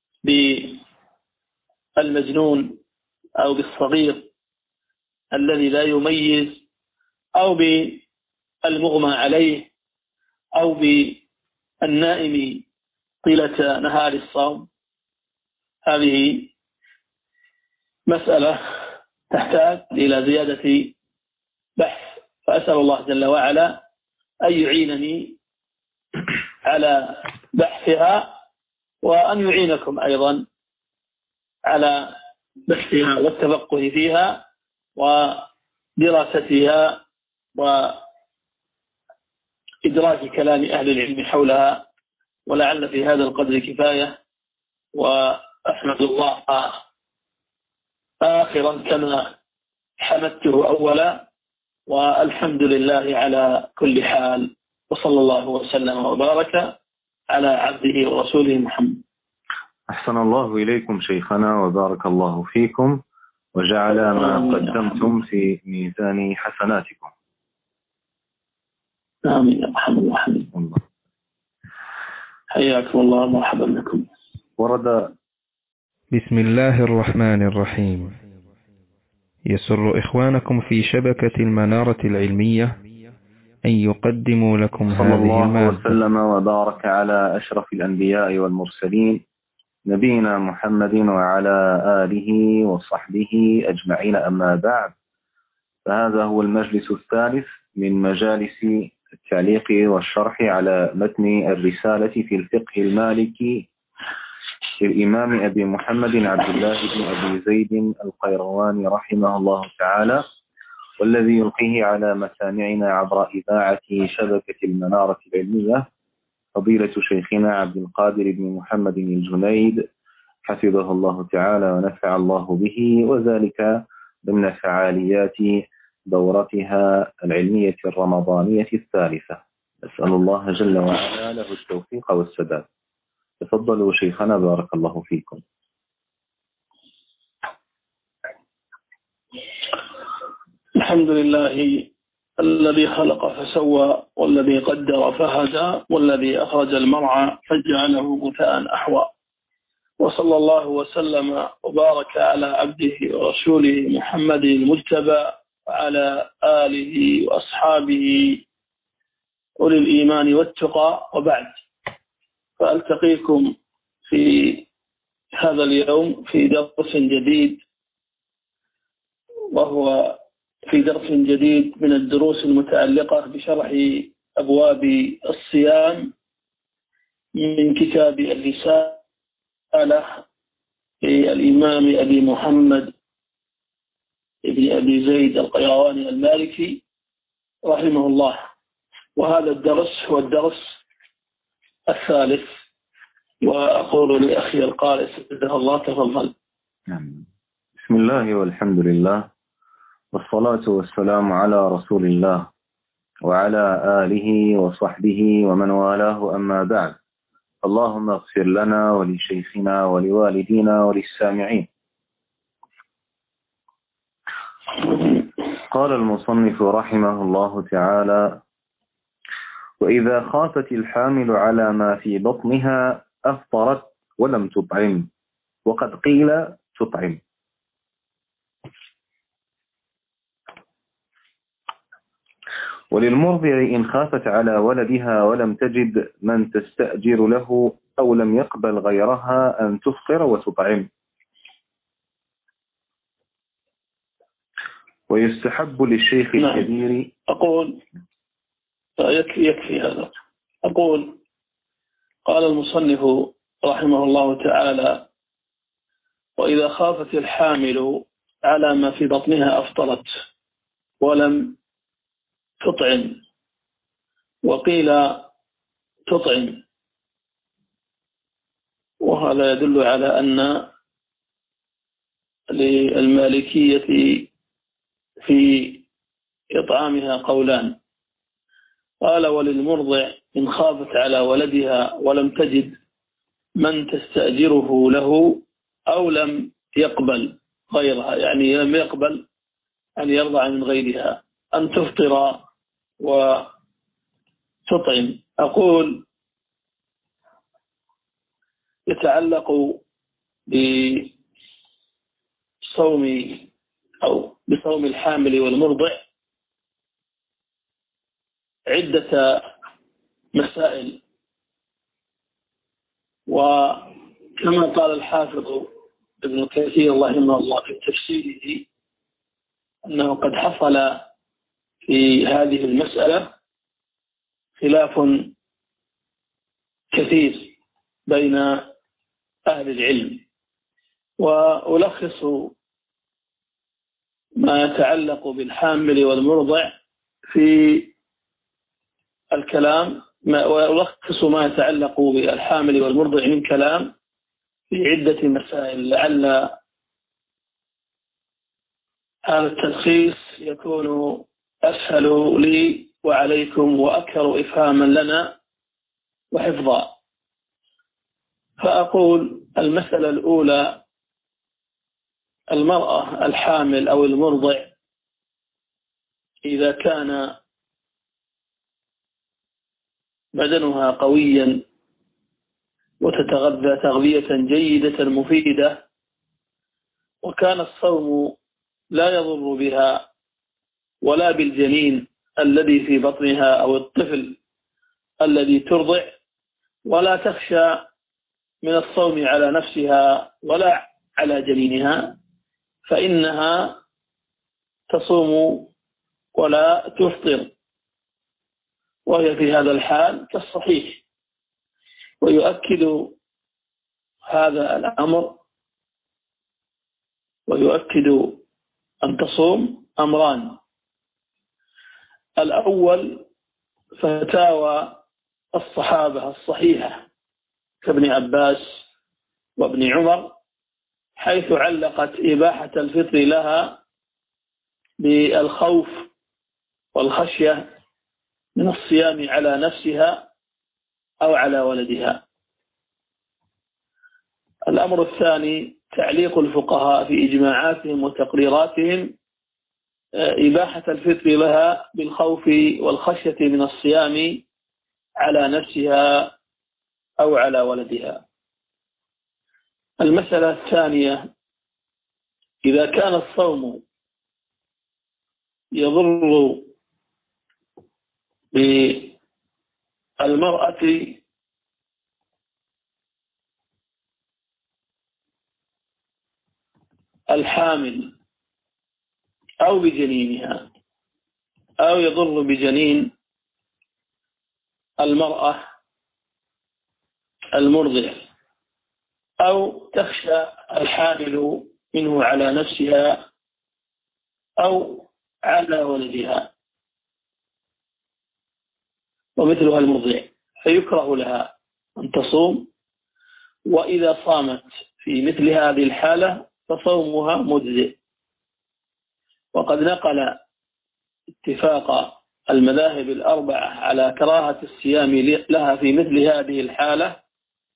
بالمجنون أو بالصغير الذي لا يميز أو بالمغمى عليه أو بالنائم طيلة نهار الصوم. هذه مسألة تحتاج إلى زيادة بحث، فأسأل الله جل وعلا أن يعينني على بحثها، وأن يعينكم أيضا على بحثها والتفقه فيها ودراستها وإدراك كلام أهل العلم حولها. ولعل في هذا القدر كفاية، وأحمد الله آخرا كما حمدته أولا، والحمد لله على كل حال، وصلى الله وسلم وبارك على عبده ورسوله محمد. أحسن الله إليكم شيخنا وبارك الله فيكم. وجعل ما قدمتم في ميزان حسناتكم. آمين يا محمد وحمد الله. حياكم الله، مرحبا بكم. ورد. بسم الله الرحمن الرحيم. يسر إخوانكم في شبكة المنارة العلمية أن يقدموا لكم صلى هذه الله المادة. وسلم وبارك على أشرف الأنبياء والمرسلين نبينا محمد وعلى آله وصحبه أجمعين، أما بعد، فهذا هو المجلس الثالث من مجالس التعليق والشرح على متن الرسالة في الفقه المالكي للإمام أبي محمد عبد الله بن أبي زيد القيرواني رحمه الله تعالى، والذي يلقيه على مسامعنا عبر إذاعة شبكة المنارة العلمية فضيلة شيخنا عبد القادر بن محمد الجنيد حفظه الله تعالى ونفع الله به، وذلك ضمن فعاليات دورتها العلمية الرمضانية الثالثة. نسأل الله جل وعلا له التوفيق والسداد. تفضلوا شيخنا، بارك الله فيكم. الحمد لله الذي خلق فسوى، والذي قدر فهدى، والذي أخرج المرعى فجعله غثاء أحوى، وصلى الله وسلم وبارك على عبده ورسوله محمد المجتبى وعلى آله وأصحابه أولي الإيمان والتقى، وبعد. فألتقيكم في هذا اليوم في درس جديد، وهو في درس جديد من الدروس المتعلقة بشرح أبواب الصيام من كتاب الرسالة للإمام أبي محمد بن أبي زيد القيرواني المالكي رحمه الله. وهذا الدرس هو الدرس الثالث، وأقول لأخي القارئ سيده الله تفضل. بسم الله والحمد لله، والصلاة والسلام على رسول الله وعلى آله وصحبه ومن والاه، أما بعد. اللهم اغفر لنا ولشيخنا ولوالدينا وللسامعين. قال المصنف رحمه الله تعالى: وإذا خافت الحامل على ما في بطنها أفطرت ولم تطعم، وقد قيل تطعم. وللمرضع إن خافت على ولدها ولم تجد من تستأجر له أو لم يقبل غيرها أن تفطر وتطعم. ويستحب للشيخ نعم. الكبير. أقول يكفي, يكفي هذا. أقول قال المصنف رحمه الله تعالى: وإذا خافت الحامل على ما في بطنها أفطرت ولم تطعم، وقيل تطعم. وهذا يدل على أن للمالكية في إطعامها قولان. قال: وللمرضع إن خافت على ولدها ولم تجد من تستأجره له أو لم يقبل غيرها، يعني لم يقبل أن يرضع من غيرها، أن تفطر وتطعم. أقول يتعلق بصوم أو بصوم الحامل والمرضع عدة مسائل، وكما قال الحافظ ابن كثير رحمه الله في تفسيره أنه قد حصل في هذه المسألة خلاف كثير بين أهل العلم، وألخص ما يتعلق بالحامل والمرضع في الكلام، وألخص ما يتعلق بالحامل والمرضع من كلام في عدة مسائل، لعل هذا التلخيص يكون أسهل لي وعليكم وأكثر إفهاما لنا وحفظا. فأقول: المسألة الأولى المرأة الحامل أو المرضع إذا كان بدنها قويا وتتغذى تغذية جيدة مفيدة، وكان الصوم لا يضر بها ولا بالجنين الذي في بطنها أو الطفل الذي ترضع، ولا تخشى من الصوم على نفسها ولا على جنينها، فإنها تصوم ولا تفطر، وهي في هذا الحال كالصحيح. ويؤكد هذا الأمر ويؤكد أن تصوم أمران: الأول فتاوى الصحابة الصحيحة كابن عباس وابن عمر، حيث علقت إباحة الفطر لها بالخوف والخشية من الصيام على نفسها أو على ولدها. الأمر الثاني تعليق الفقهاء في إجماعاتهم وتقريراتهم إباحة الفطر لها بالخوف والخشية من الصيام على نفسها أو على ولدها. المسألة الثانية: إذا كان الصوم يضر بالمرأة الحامل أو بجنينها، أو يضر بجنين المرأة المرضع، أو تخشى الحامل منه على نفسها أو على ولدها ومثلها المرضع، فيكره لها أن تصوم، وإذا صامت في مثل هذه الحالة فصومها مجزئ. وقد نقل اتفاق المذاهب الأربعة على كراهة الصيام لها في مثل هذه الحالة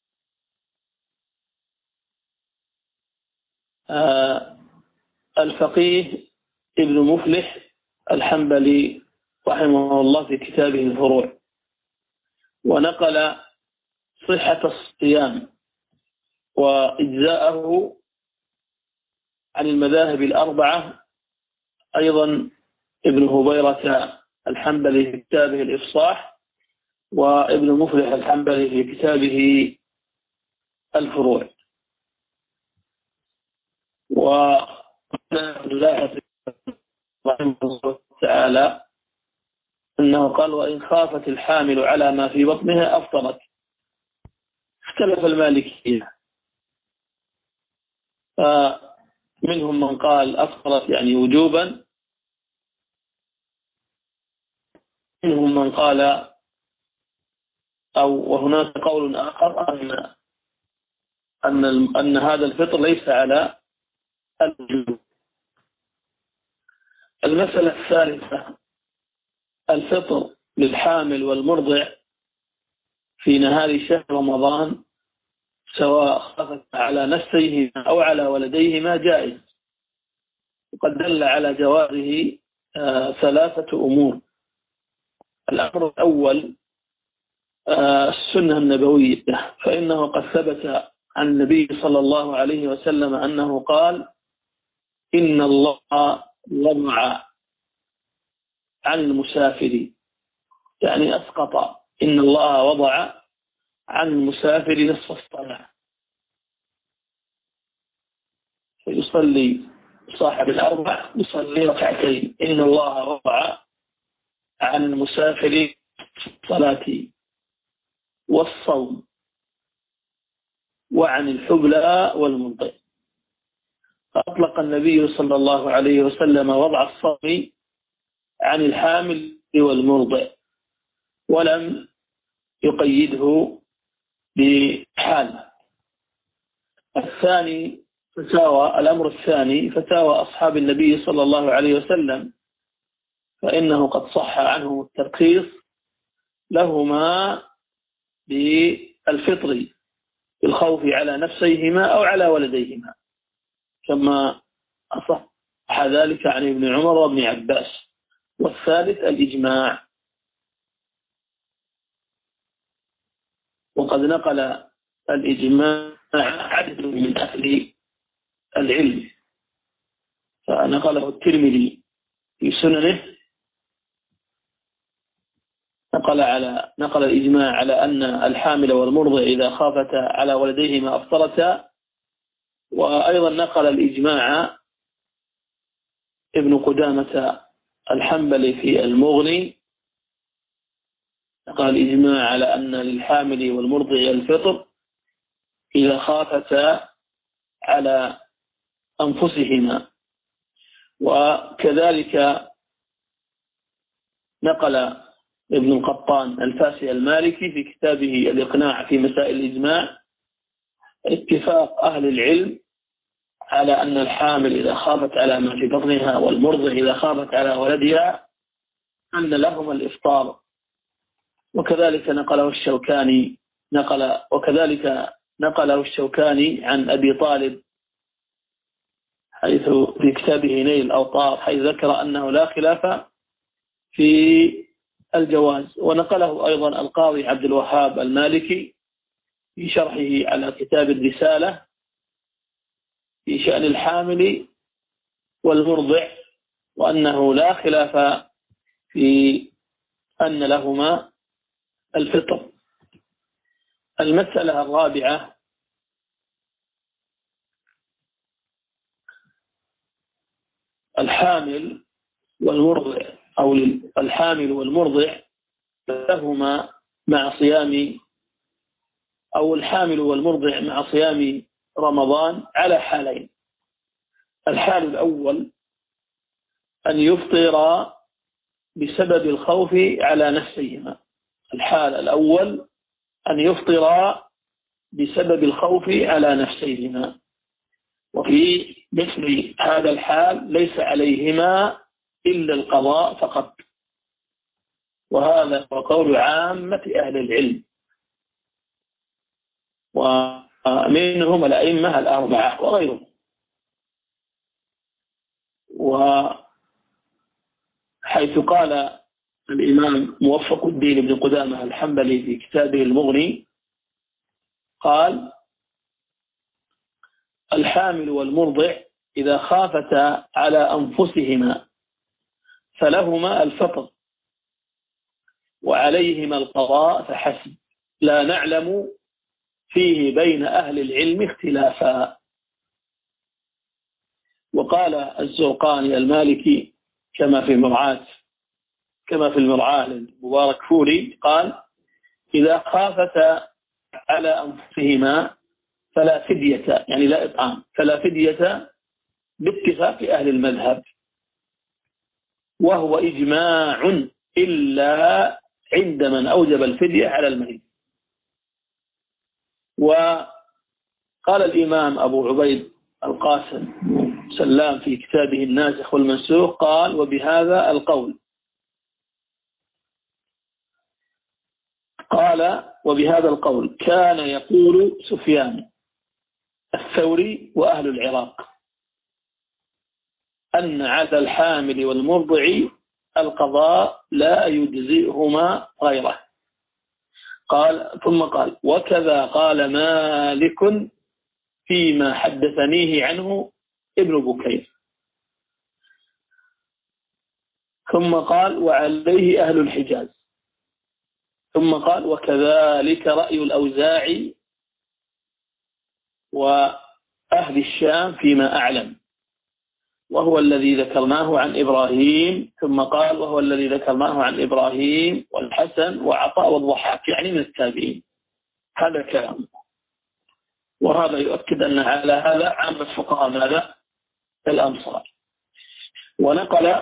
آه الفقيه ابن مفلح الحنبلي رحمه الله في كتابه الفروع، ونقل صحة الصيام وإجزاءه عن المذاهب الأربعة أيضا ابن هبيرة الحنبلي في كتابه الإفصاح، وابن مفلح الحنبلي في كتابه الفروع. وقال رحمه الله تعالى أنه قال: وإن خافت الحامل على ما في بطنها أفطرت. اختلف المالكية، فمنهم من قال أفطرت يعني وجوبا، منهم من قال أو وهناك قول آخر أن أن أن هذا الفطر ليس على الوجوب. المسألة الثالثة: الفطر للحامل والمرضع في نهار شهر رمضان سواء خافت على نفسيهما أو على ولديهما جائز، وقد دل على جوازه ثلاثة أمور. الأمر الأول السنة النبوية، فإنه قد ثبت عن النبي صلى الله عليه وسلم أنه قال: إن الله وضع عن المسافر، يعني أسقط، إن الله وضع عن المسافر نصف الصلاة، فيصلي صاحب الأربع يصلي ركعتين. إن الله وضع عن المسافر الصلاة والصوم وعن الحبلى والمرضع. فأطلق النبي صلى الله عليه وسلم وضع الصوم عن الحامل والمرضع، ولم يقيده بحال. الثاني فتاوى الأمر الثاني فتاوى أصحاب النبي صلى الله عليه وسلم، فإنه قد صح عنهم الترخيص لهما بالفطر بالخوف على نفسيهما أو على ولديهما، كما أصح ذلك عن ابن عمر وابن عباس. والثالث الإجماع. وقد نقل الإجماع عدد من أهل العلم، فنقله الترمذي في سننه، نقل على نقل الإجماع على أن الحامل والمرضع إذا خافتا على ولديهما أفطرتا. وأيضا نقل الإجماع ابن قدامة الحنبلي في المغني، نقل الإجماع على أن للحامل والمرضع الفطر إذا خافتا على أنفسهما. وكذلك نقل ابن القطان الفاسي المالكي في كتابه الإقناع في مسائل الإجماع اتفاق أهل العلم على أن الحامل إذا خافت على ما في بطنها والمرضع إذا خافت على ولدها أن لهما الإفطار. وكذلك نقله الشوكاني نقل وكذلك نقله الشوكاني عن أبي طالب حيث في كتابه نيل الأوطار، حيث ذكر أنه لا خلاف في الجواز. ونقله أيضا القاضي عبد الوهاب المالكي في شرحه على كتاب الرسالة في شأن الحامل والمرضع، وأنه لا خلاف في أن لهما الفطر. المسألة الرابعة الحامل والمرضع أو الحامل والمرضع لهما مع صيام أو الحامل والمرضع مع صيام رمضان على حالين. الحال الأول أن يفطر بسبب الخوف على نفسهما. الحال الأول أن يفطر بسبب الخوف على نفسهما، وفي مثل هذا الحال ليس عليهما إلا القضاء فقط، وهذا هو قول عامة أهل العلم، ومنهم الأئمة الأربعة وغيرهم. وحيث قال الإمام موفق الدين بن قدامة الحنبلي في كتابه المغني قال: الحامل والمرضع إذا خافتا على أنفسهما فلهما الفطر وعليهما القضاء فحسب، لا نعلم فيه بين أهل العلم اختلافا. وقال الزرقاني المالكي كما في مرعاة كما في المرعاة المبارك فوري قال: إذا خافتا على أنفسهما فلا فدية، يعني لا إطعام، فلا فدية باتفاق أهل المذهب، وهو إجماع إلا عند من أوجب الفدية على المريض. وقال الإمام أبو عبيد القاسم سلام في كتابه الناسخ والمنسوخ قال: وبهذا القول قال وبهذا القول كان يقول سفيان الثوري وأهل العراق أن على الحامل والمرضع القضاء لا يجزئهما غيره. قال ثم قال: وكذا قال مالك فيما حدثنيه عنه ابن بكير. ثم قال: وعليه أهل الحجاز. ثم قال: وكذلك رأي الأوزاعي وأهل الشام فيما أعلم، وهو الذي ذكرناه عن إبراهيم. ثم قال: وهو الذي ذكرناه عن إبراهيم والحسن وعطاء والضحاك، يعني من التابعين. هذا كلام، وهذا يؤكد أن على هذا عامة فقهاء ماذا؟ الأمصار. ونقل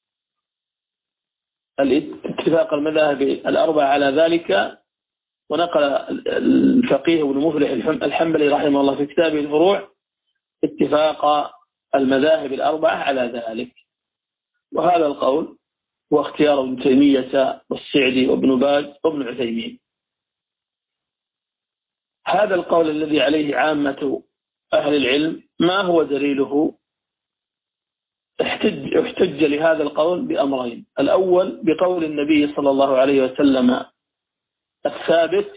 اتفاق المذاهب الأربعة على ذلك، ونقل الفقيه ابن مفلح الحنبلي رحمه الله في كتابه الفروع اتفاق المذاهب الأربعة على ذلك. وهذا القول هو اختيار ابن تيمية والسعدي وابن باز وابن عثيمين. هذا القول الذي عليه عامة أهل العلم ما هو دليله؟ احتج, احتج لهذا القول بأمرين. الأول بقول النبي صلى الله عليه وسلم الثابت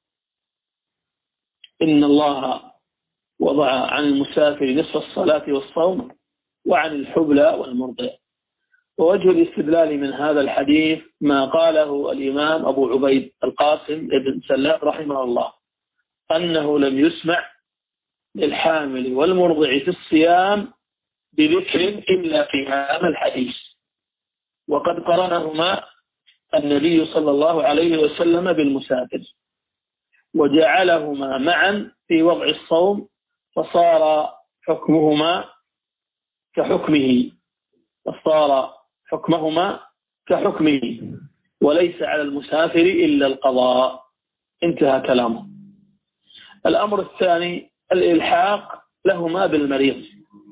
إن الله وضع عن المسافر نصف الصلاة والصوم وعن الحبلى والمرضع. ووجه الاستدلال من هذا الحديث ما قاله الإمام أبو عبيد القاسم بن سلام رحمه الله أنه لم يسمع للحامل والمرضع في الصيام بذكر إلا في هذا الحديث، وقد قرنهما النبي صلى الله عليه وسلم بالمسافر وجعلهما معا في وضع الصوم، فصار حكمهما كحكمه فصار حكمهما كحكمه وليس على المسافر إلا القضاء. انتهى كلامه. الأمر الثاني الإلحاق لهما بالمريض،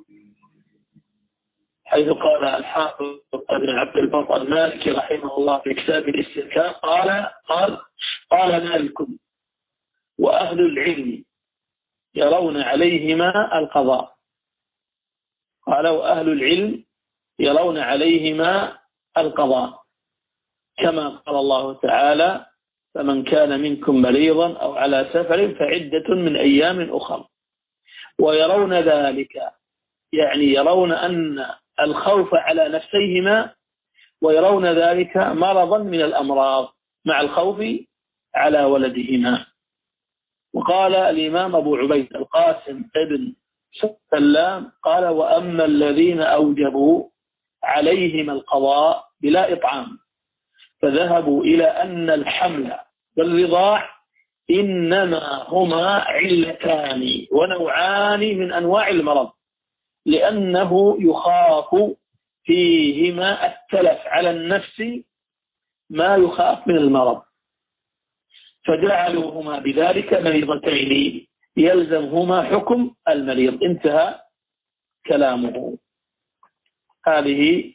حيث قال الحافظ ابن عبد البر المالكي رحمه الله في كتاب الاستذكار قال قال قال مالك وأهل العلم يرون عليهما القضاء. قالوا أهل العلم يرون عليهما القضاء، كما قال الله تعالى فمن كان منكم مريضا أو على سفر فعدة من أيام أخرى. ويرون ذلك يعني يرون أن الخوف على نفسيهما، ويرون ذلك مرضا من الأمراض مع الخوف على ولدهما. وقال الإمام أبو عبيد القاسم ابن سلام قال وأما الذين أوجبوا عليهم القضاء بلا إطعام فذهبوا إلى أن الحمل والرضاع إنما هما علتان ونوعان من أنواع المرض، لأنه يخاف فيهما التلف على النفس ما يخاف من المرض، فجعلوهما بذلك مريضتين يلزمهما حكم المريض. انتهى كلامه. هذه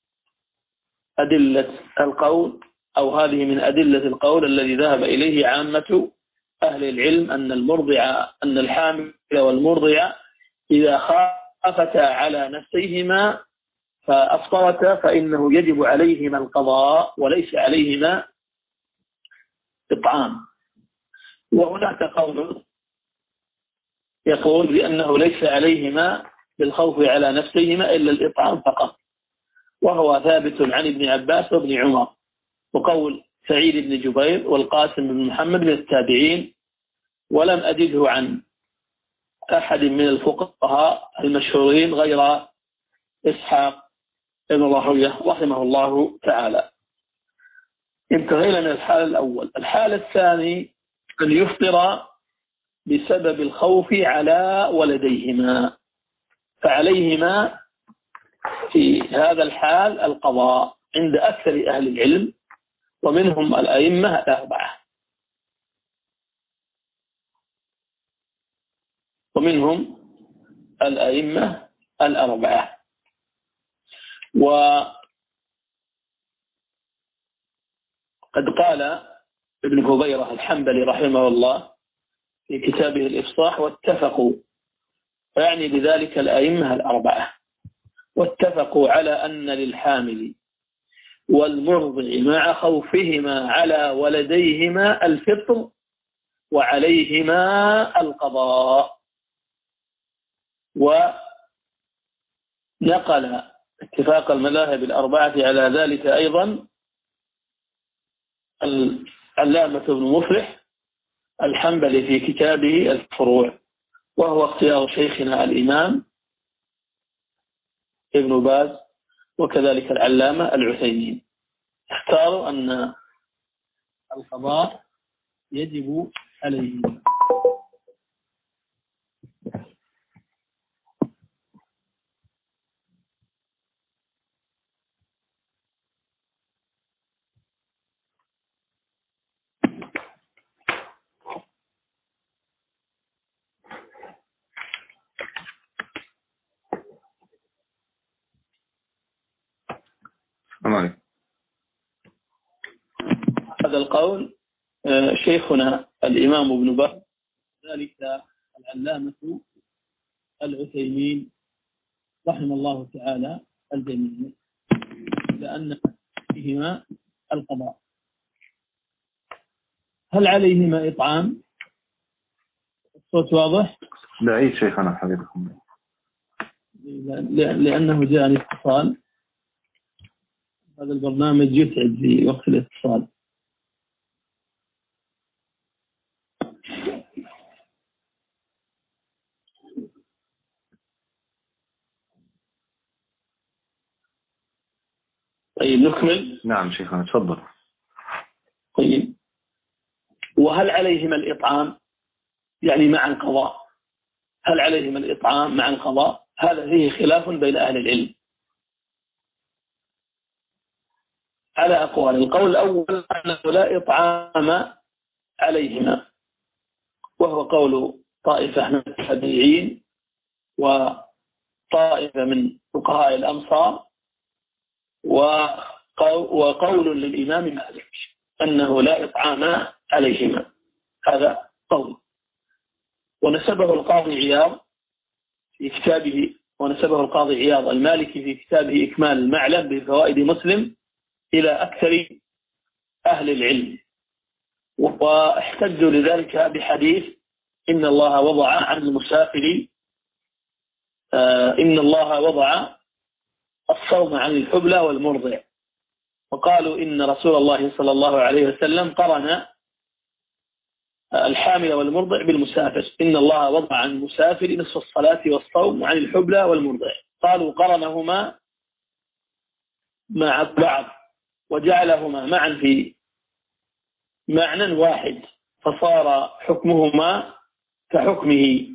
أدلة القول أو هذه من أدلة القول الذي ذهب إليه عامة أهل العلم أن المرضع أن الحامل والمرضع إذا خافتا على نفسيهما فأفطرتا فإنه يجب عليهما القضاء وليس عليهما إطعام. وهناك قول يقول بأنه ليس عليهما بالخوف على نفسيهما إلا الإطعام فقط، وهو ثابت عن ابن عباس وابن عمر وقول سعيد بن جبير والقاسم بن محمد من التابعين، ولم أجده عن أحد من الفقهاء المشهورين غير إسحاق بن راهويه رحمه الله تعالى. انتهينا من الحالة الأول. الحالة الثانية أن يفطر بسبب الخوف على ولديهما، فعليهما في هذا الحال القضاء عند أكثر أهل العلم ومنهم الأئمة الأربعة ومنهم الأئمة الأربعة وقد قال ابن هبيرة الحنبلي رحمه الله في كتابه الإفصاح واتفقوا، يعني بذلك الأئمة الأربعة، واتفقوا على أن للحامل والمرضع مع خوفهما على ولديهما الفطر وعليهما القضاء. ونقل اتفاق المذاهب الأربعة على ذلك أيضا العلامة ابن مفلح الحنبلي في كتابه الفروع، وهو اختيار شيخنا الإمام ابن باز وكذلك العلامة العثيمين، اختاروا أن القضاء يجب عليه. هذا القول شيخنا الإمام ابن باز ذلك العلامة العثيمين رحمه الله تعالى الجميع لأن فيهما القضاء. هل عليهما إطعام؟ الصوت واضح؟ بعيد شيخنا حفظكم. لأنه جاءني اتصال، هذا البرنامج يتعب في وقت الاتصال. طيب نكمل. نعم شيخنا تفضل. طيب، وهل عليهما الإطعام يعني مع القضاء؟ هل عليهما الإطعام مع القضاء؟ هذا فيه خلاف بين أهل العلم على أقوال. القول الأول أنه لا إطعام عليهما، وهو قول طائفة من التابعين وطائفة من فقهاء الأمصار، وقول للإمام مالك أنه لا إطعام عليهما، هذا قول. ونسبه القاضي عياض في كتابه ونسبه القاضي عياض المالكي في كتابه إكمال المعلم بفوائد مسلم إلى أكثر أهل العلم، واحتجوا لذلك بحديث إن الله وضع عن المسافر آه إن الله وضع الصوم عن الحبلى والمرضع، وقالوا إن رسول الله صلى الله عليه وسلم قرن الحامل والمرضع بالمسافر، إن الله وضع عن المسافر نصف الصلاة والصوم عن الحبلى والمرضع. قالوا قرنهما مع بعض وجعلهما معا في معنى واحد، فصار حكمهما كحكمه،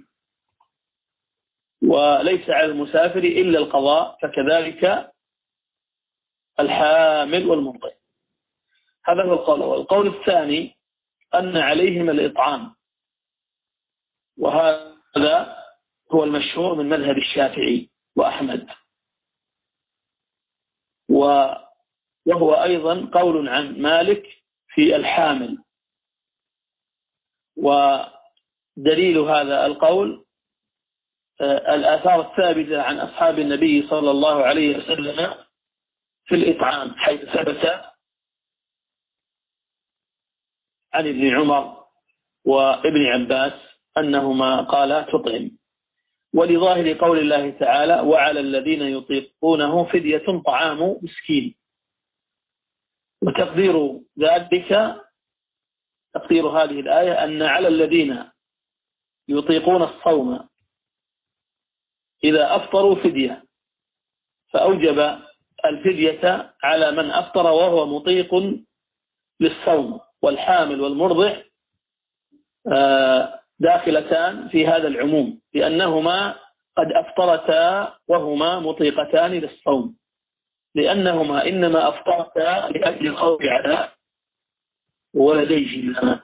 وليس على المسافر إلا القضاء، فكذلك الحامل والمرضع. هذا هو القول. والقول الثاني أن عليهما الإطعام، وهذا هو المشهور من مذهب الشافعي وأحمد، وهو أيضا قول عن مالك في الحامل. ودليل هذا القول الآثار الثابتة عن أصحاب النبي صلى الله عليه وسلم في الإطعام، حيث ثبت عن ابن عمر وابن عباس أنهما قالا تطعم. ولظاهر قول الله تعالى وعلى الذين يطيقونه فدية طعام مسكين، وتقدير ذلك تقدير هذه الآية أن على الذين يطيقون الصوم إذا أفطروا فدية، فأوجب الفدية على من أفطر وهو مطيق للصوم، والحامل والمرضع داخلتان في هذا العموم، لأنهما قد أفطرتا وهما مطيقتان للصوم، لأنهما إنما أفطرتا لأجل الخوف على ولديهما،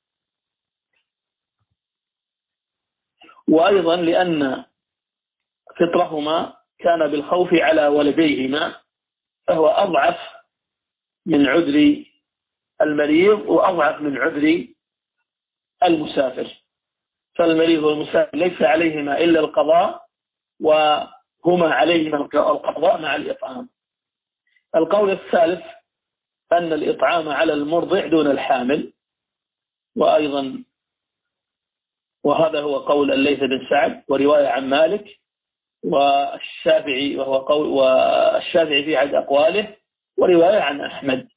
وأيضا لأن فطرهما كان بالخوف على ولديهما، فهو أضعف من عذر المريض وأضعف من عذر المسافر. فالمريض والمسافر ليس عليهما إلا القضاء، وهما عليهما القضاء مع الإطعام. القول الثالث أن الإطعام على المرضع دون الحامل، وأيضا وهذا هو قول الليث بن سعد ورواية عن مالك والشافعي، وهو قول والشافعي في عدد أقواله، ورواية عن أحمد.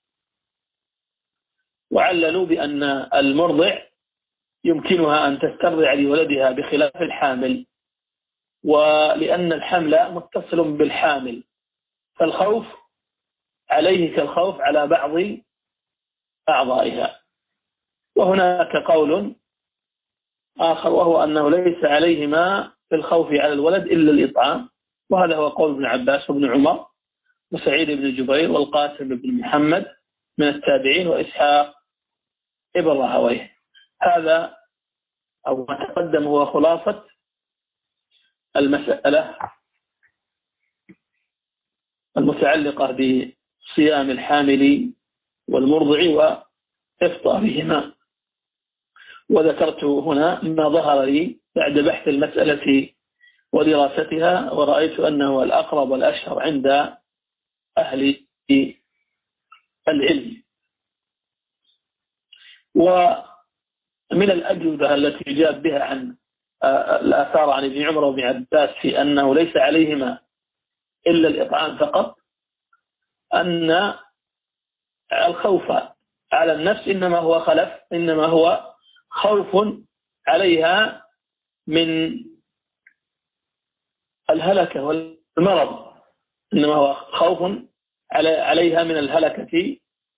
وعللوا بأن المرضع يمكنها أن تسترضع لولدها بخلاف الحامل، ولأن الحمل متصل بالحامل، فالخوف عليه كالخوف على بعض أعضائها. وهناك قول آخر وهو أنه ليس عليهما في الخوف على الولد إلا الإطعام، وهذا هو قول ابن عباس وابن عمر وسعيد بن جبير والقاسم بن محمد من التابعين وإسحاق ابن راهويه. هذا أو ما تقدم هو خلاصة المسألة المتعلقة بصيام الحامل والمرضع وإفطارهما. وذكرت هنا ما ظهر لي بعد بحث المسألة ودراستها، ورأيت أنه الأقرب والأشهر عند أهل العلم. ومن الأجوبة التي يجاب بها عن الآثار عن ابن عمر وابن عباس في أنه ليس عليهما إلا الإطعام فقط، أن الخوف على النفس إنما هو خلف إنما هو خوف عليها من الهلكة والمرض، إنما هو خوف عليها من الهلكة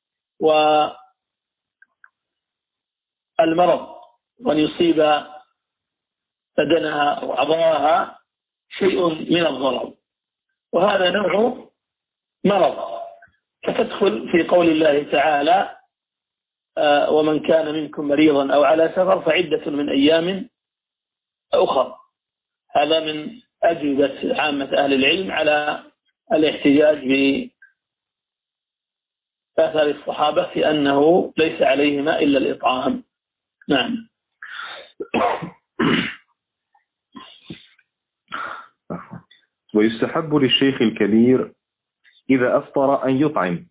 والمرض، وأن يصيب بدنها وعضاها شيء من الضرر، وهذا نوع مرض. فتدخل في قول الله تعالى: ومن كان منكم مريضا أو على سفر فعدة من أيام أخرى. هذا من أجوبة عامة أهل العلم على الاحتجاج بآثار الصحابة في أنه ليس عليهما إلا الإطعام. نعم. ويستحب للشيخ الكبير إذا أفطر أن يطعم،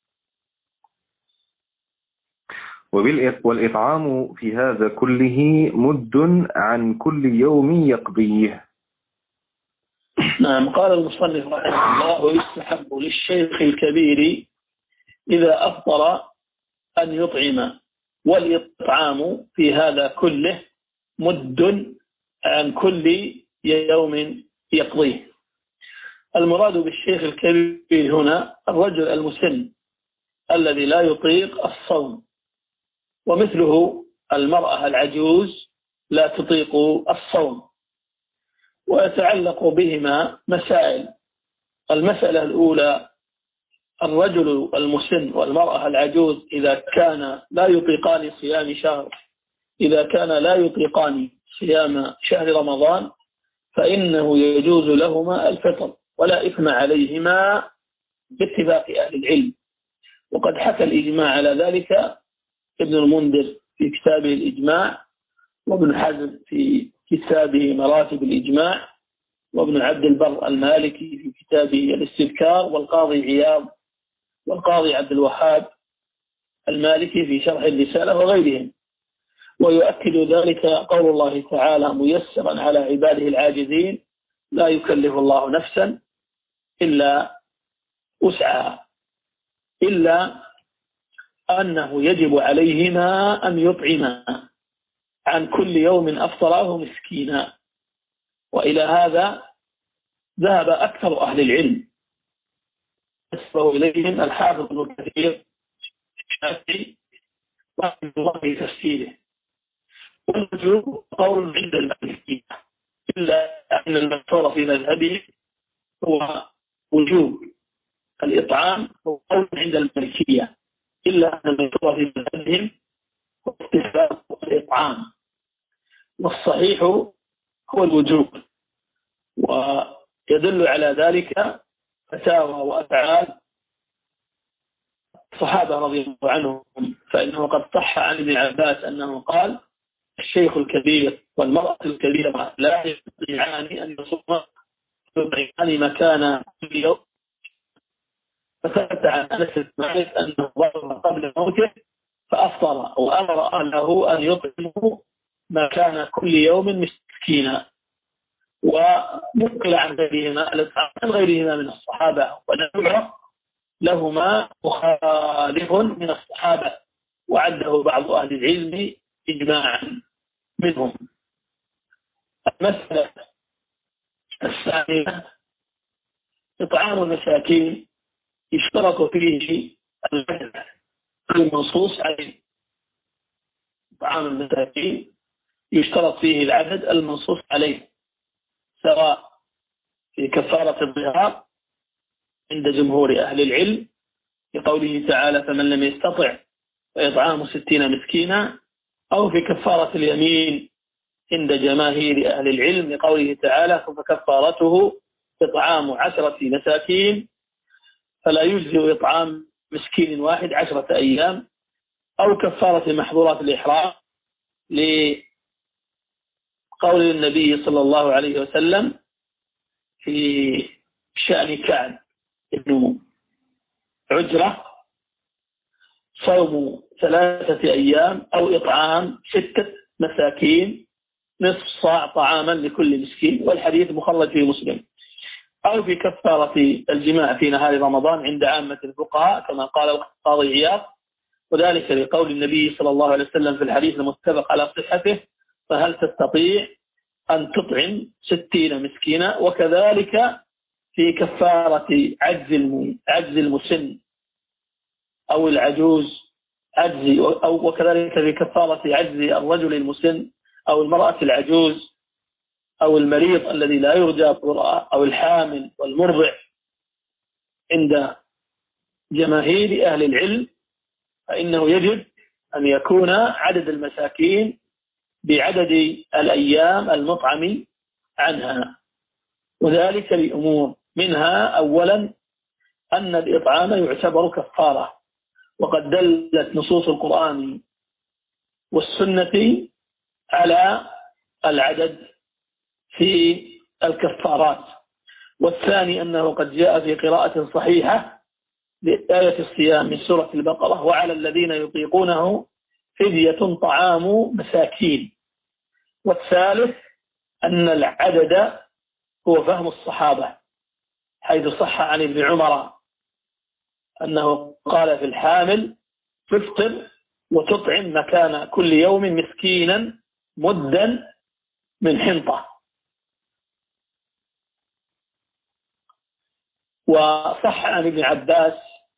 والإطعام في هذا كله مد عن كل يوم يقضيه. نعم. قال المصنف رحمه الله: ويستحب للشيخ الكبير إذا أفطر أن يطعم، والإطعام في هذا كله مد عن كل يوم يقضيه. المراد بالشيخ الكبير هنا الرجل المسن الذي لا يطيق الصوم، ومثله المرأة العجوز لا تطيق الصوم. ويتعلق بهما مسائل. المسألة الأولى: الرجل المسن والمرأة العجوز إذا كان لا يطيقان صيام شهر إذا كان لا يطيقان صيام شهر رمضان فإنه يجوز لهما الفطر ولا إثم عليهما باتفاق أهل العلم. وقد حكى الإجماع على ذلك ابن المنذر في كتابه الإجماع، وابن حزم في كتابه مراتب الإجماع، وابن عبد البر المالكي في كتابه الاستذكار، والقاضي عياض والقاضي عبد الوهاب المالكي في شرح الرسالة وغيرهم. ويؤكد ذلك قول الله تعالى: ميسرا على عباده العاجزين لا يكلف الله نفسا إلا وسعها، إلا أنه يجب عليهما أن يطعما عن كل يوم أفطره مسكينا. وإلى هذا ذهب أكثر أهل العلم، أسفه إليهم الحافظ ابن كثير الشافعي رحمه الله في تفسيره. والوجوب قول عند المالكية، إلا أن المشهور في مذهبه هو وجوب الإطعام، هو قول عند المالكية، إلا أن المشهور في مذهبهم هو استحباب الإطعام، والصحيح هو الوجوب. ويدل على ذلك فتاوى وأفعال الصحابة رضي الله عنهم، فإنه قد صح عن ابن عباس أنه قال: الشيخ الكبير والمرأة الكبيرة لا يستطيعان أن يصوما يطعمان مكان كل يوم. فثبت عن أنس بن مالك أنه ضرب قبل موته فأفطر وأمر أهله أن يطعموا مكان كل يوم مسكينا. ونقل عن غيرهما عن غيرهما من الصحابة، ونوع لهما مخالف من الصحابة وعده بعض أهل العلم إجماعا منهم. المسألة الثانية: إطعام المساكين يشترط فيه العدد المنصوص عليه. إطعام المساكين يشترط فيه العدد المنصوص عليه، سواء في كفارة الظهار عند جمهور أهل العلم لقوله تعالى: فمن لم يستطع فإطعام ستين مسكينا، أو في كفارة اليمين عند جماهير أهل العلم لقوله تعالى: فكفارته إطعام عشرة مساكين فلا يجزئ إطعام مسكين واحد عشرة أيام، أو كفارة محظورات الإحرام لقول النبي صلى الله عليه وسلم: في شأن كعب بن عجرة صوم ثلاثة أيام أو إطعام ستة مساكين نصف صاع طعاما لكل مسكين، والحديث مخرج في مسلم. أو في كفارة الجماع في نهار رمضان عند عامة الفقهاء كما قال القاضي عياض، وذلك لقول النبي صلى الله عليه وسلم في الحديث المتفق على صحته: فهل تستطيع أن تطعم ستين مسكينا؟ وكذلك في كفارة عجز عجز المسن أو العجوز عجز، أو وكذلك في كفارة عجز الرجل المسن أو المرأة العجوز أو المريض الذي لا يرجى برؤه أو الحامل والمرضع. عند جماهير أهل العلم فإنه يجب أن يكون عدد المساكين بعدد الأيام المطعم عنها، وذلك لأمور منها: أولا أن الإطعام يعتبر كفارة، وقد دلت نصوص القرآن والسنة على العدد في الكفارات. والثاني أنه قد جاء في قراءة صحيحة لآية الصيام من سورة البقرة: وعلى الذين يطيقونه فدية طعام مساكين. والثالث أن العدد هو فهم الصحابة، حيث صح عن ابن عمر أنه قال في الحامل: تفطر وتطعم مكان كل يوم مسكينا مدا من حنطة. وصح عن ابن عباس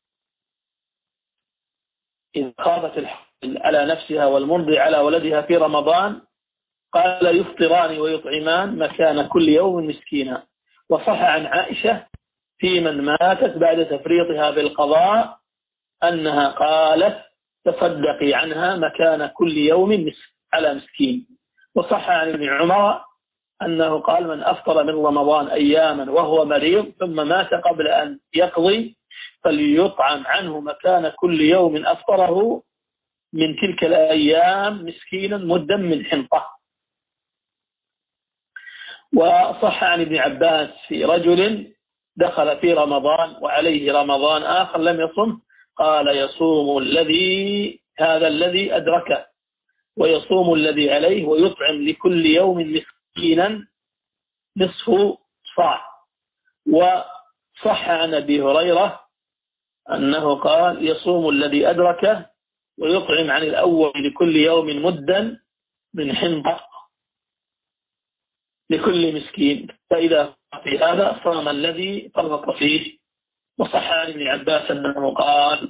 إذ خافت الحمل على نفسها والمرضع على ولدها في رمضان قال: يفطران ويطعمان مكان كل يوم مسكينا. وصح عن عائشة في من ماتت بعد تفريطها بالقضاء أنها قالت: تصدقي عنها مكان كل يوم على مسكين. وصح عن ابن عمر أنه قال: من أفطر من رمضان أياما وهو مريض ثم مات قبل أن يقضي فليطعم عنه مكان كل يوم أفطره من تلك الأيام مسكينا مدا من حنطة. وصح عن ابن عباس في رجل دخل في رمضان وعليه رمضان آخر لم يصم، قال: يصوم الذي هذا الذي أدركه ويصوم الذي عليه ويطعم لكل يوم مسكينا نصف صاع. وصح عن أبي هريرة أنه قال: يصوم الذي أدركه ويطعم عن الأول لكل يوم مدا من حنطة لكل مسكين، فإذا في هذا صام الذي فرط فيه. وصح عن ابن عباس أنه قال: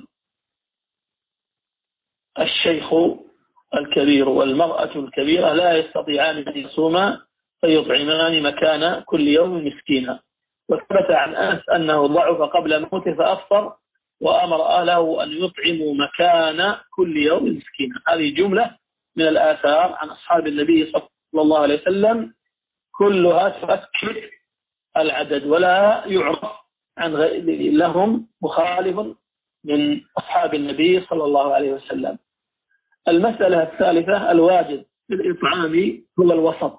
الشيخ الكبير والمرأة الكبيرة لا يستطيعان أن يصوما فيطعمان مكان كل يوم مسكينا. وثبت عن أنس أنه ضعف قبل موته فأفطر وأمر أهله أن يطعموا مكان كل يوم مسكينا. هذه جملة من الآثار عن أصحاب النبي صلى الله عليه وسلم كلها تؤكد العدد، ولا يعرف عن غير لهم مخالف من أصحاب النبي صلى الله عليه وسلم. المسألة الثالثة: الواجب في الإطعام هو الوسط،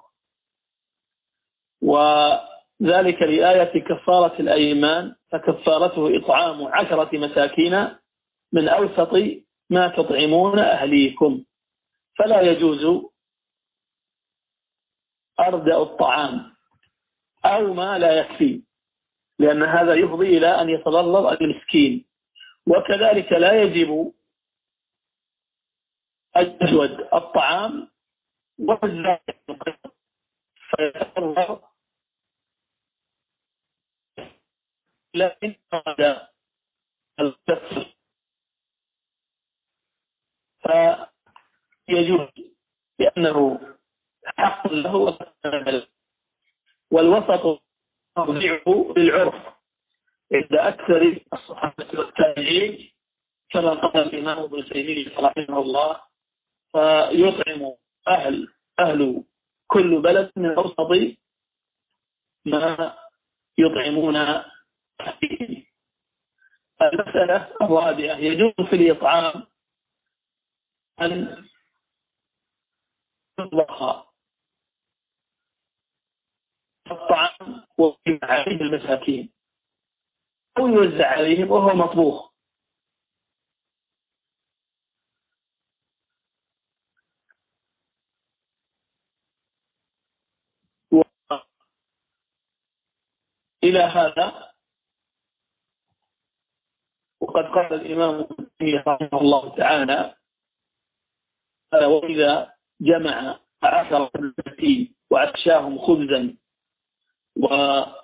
وذلك لآية كفارة الأيمان، فكفارته إطعام عشرة مساكين من أوسط ما تطعمون أهليكم. فلا يجوز أردأ الطعام أو ما لا يكفي، لأن هذا يفضي إلى أن يتضرر المسكين. وكذلك لا يجب أجود الطعام والزائد فيتضرر، لكن هذا الكفر فيجوز لأنه حق له. والوسط مرجعه بالعرف عند أكثر الصحابة والتابعين كما قال الإمام ابن تيمية رحمه الله: فيطعم أهل أهل كل بلد من أوسط ما يطعمون أهلهم. المسألة الرابعة: يجوز في الإطعام أن يطبخ الطعام ويوزع عليه المساكين أو يوزع عليهم وهو مطبوخ. إلى هذا وقد قال الإمام رحمه الله تعالى: وإذا جمع عشرة مساكين وعشاهم خبزا وقدما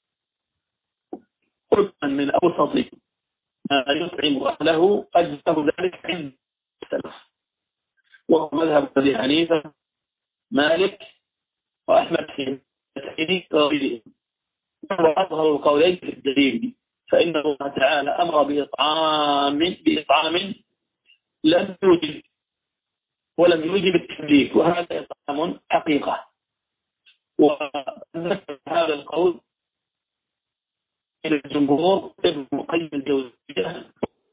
من أوسط ما يطعم أهله أجزاه ذلك عند السلف، وهو مذهب أبي حنيفة مالك وأحمد بن حنبل وهو أظهر القولين في الدليل، فإن الله تعالى أمر بإطعام بإطعام لم يوجب ولم يوجب التمليك، وهذا إطعام حقيقة. وذكر هذا القول إلى الجمهور ابن القيم الجوزية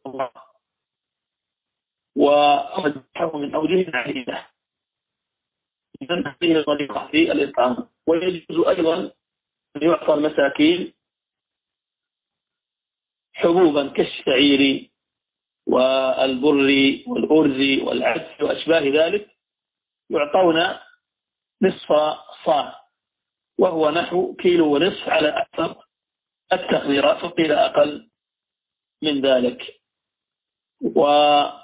وأرجحه من أوجه عديدة. إذن هذه طريقة في الإطعام. ويجوز أيضا أن يعطى المساكين حبوبا كالشعير والبر والأرز والعدس وأشباه ذلك، يعطون نصف صاع وهو نحو كيلو ونصف على أكثر التقديرات، وقيل أقل من ذلك. وقد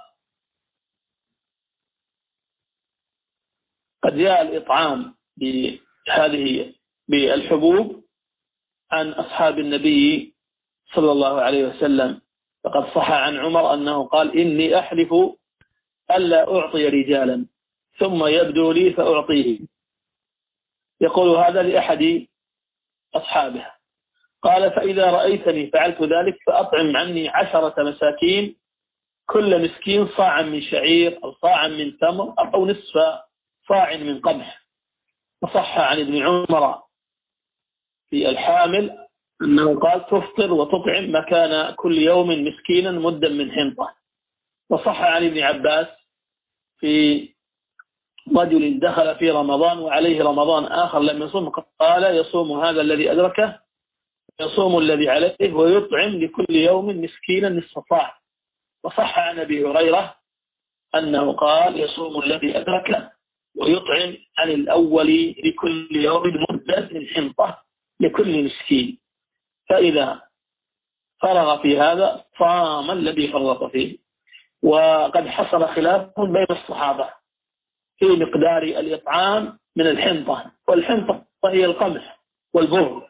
جاء الإطعام بهذه بالحبوب عن أصحاب النبي صلى الله عليه وسلم، فقد صح عن عمر أنه قال: إني أحلف ألا أعطي رجالا ثم يبدو لي فأعطيه. يقول هذا لأحد أصحابه، قال: فإذا رأيتني فعلت ذلك فأطعم عني عشرة مساكين كل مسكين صاعا من شعير أو صاعا من تمر أو نصف صاع من قمح. وصح عن ابن عمر في الحامل أنه قال: تفطر وتطعم مكان كل يوم مسكينا مدا من حنطة. وصح عن ابن عباس في رجل دخل في رمضان وعليه رمضان آخر لم يصوم، قال: يصوم هذا الذي أدركه، يصوم الذي عليه، ويطعم لكل يوم مسكينا نصف صاع. وصح عن أبي هريرة أنه قال: يصوم الذي أدركه ويطعم عن الأول لكل يوم مدة من حنطة لكل مسكين. فإذا فرغ في هذا صام الذي فرط فيه. وقد حصل خلاف بين الصحابة في مقدار الإطعام من الحنطة، والحنطة هي القمح والبر،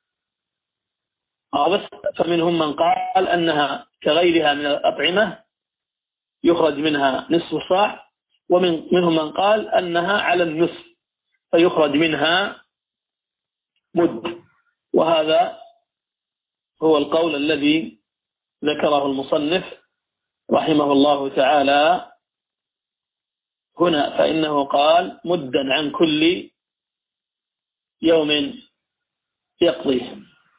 فمنهم من قال أنها كغيرها من الأطعمة يخرج منها نصف صاع، ومنهم من قال أنها على النصف فيخرج منها مد. وهذا هو القول الذي ذكره المصنف رحمه الله تعالى هنا، فإنه قال: مدا عن كل يوم يقضيه.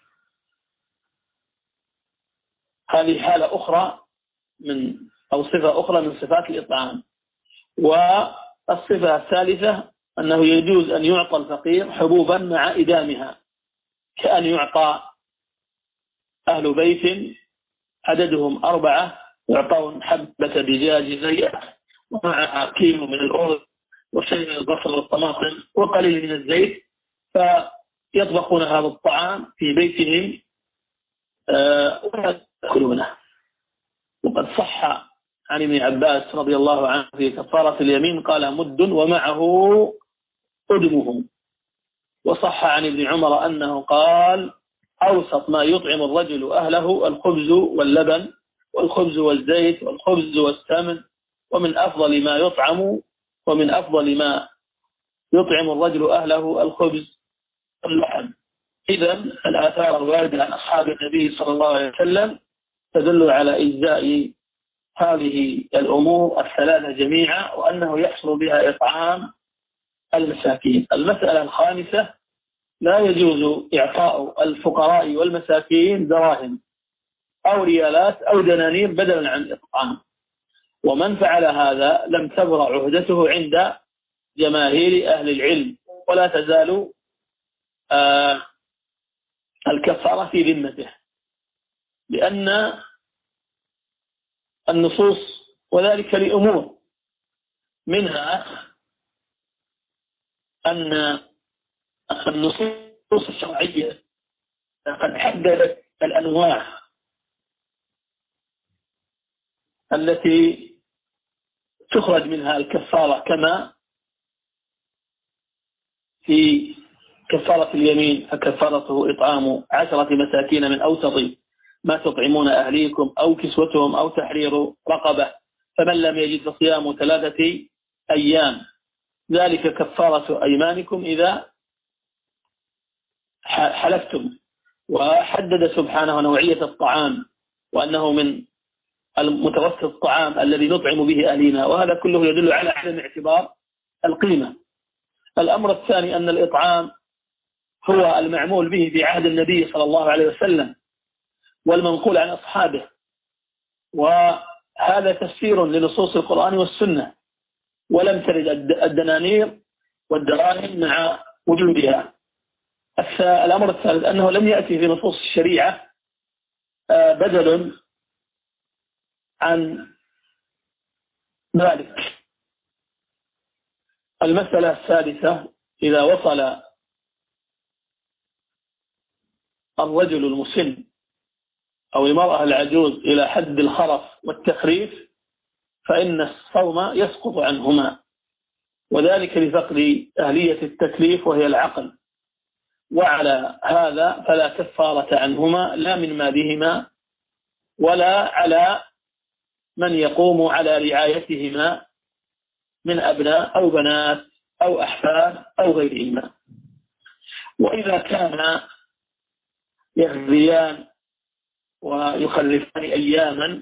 هذه حالة أخرى من أو صفة أخرى من صفات الإطعام. والصفة الثالثة أنه يجوز أن يعطى الفقير حبوبا مع إدامها، كأن يعطى أهل بيت عددهم أربعة يعطون حبة دجاج زيت ومع كيلو من الأرز وشيء من البصل والطماطم وقليل من الزيت، فيطبخون هذا الطعام في بيتهم ويأكلونه. وقد صح عن ابن عباس رضي الله عنه في كفارة اليمين قال: مد ومعه أدمه. وصح عن ابن عمر أنه قال: أوسط ما يطعم الرجل أهله الخبز واللبن والخبز والزيت والخبز والسمن، ومن أفضل ما يطعم ومن أفضل ما يطعم الرجل أهله الخبز واللحم. إذن الآثار الواردة عن أصحاب النبي صلى الله عليه وسلم تدل على إجزاء هذه الأمور الثلاثة جميعا، وأنه يحصل بها إطعام المساكين. المسألة الخامسة: لا يجوز إعطاء الفقراء والمساكين دراهم أو ريالات أو دنانير بدلا عن الإطعام، ومن فعل هذا لم تبرأ عهدته عند جماهير أهل العلم، ولا تزال آه الكفارة في ذمته، لأن النصوص وذلك لأمور، منها أن النصوص الشرعية قد حددت الأنواع التي تخرج منها الكفارة، كما في كفارة اليمين فكفارته إطعام عشرة مساكين من أوسط ما تطعمون أهليكم أو كسوتهم أو تحرير رقبة، فمن لم يجد فصيام ثلاثة أيام ذلك كفارة أيمانكم إذا حلفتم. وحدد سبحانه نوعية الطعام وأنه من المتوسط الطعام الذي نطعم به أهلنا، وهذا كله يدل على عدم اعتبار القيمة. الأمر الثاني أن الإطعام هو المعمول به في عهد النبي صلى الله عليه وسلم والمنقول عن أصحابه، وهذا تفسير لنصوص القرآن والسنة، ولم ترد الدنانير والدراهم مع وجودها. الأمر الثالث أنه لم يأتي في نصوص الشريعة بدل عن ذلك. المسألة الثالثة: إذا وصل الرجل المسن أو المرأة العجوز إلى حد الخرف والتخريف فإن الصوم يسقط عنهما، وذلك لفقد أهلية التكليف وهي العقل، وعلى هذا فلا كفارة عنهما لا من مالهما ولا على من يقوم على رعايتهما من أبناء أو بنات أو أحفاد أو غيرهما. وإذا كان يغذيان ويخلفان أياما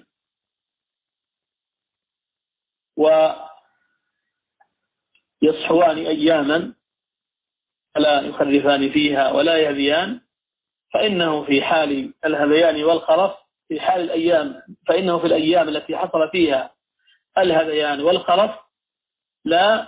ويصحوان أياما فلا يخلفان فيها ولا يهذيان، فإنه في حال الهذيان والخرف في حال الأيام فإنه في الأيام التي حصل فيها الهذيان والخرف لا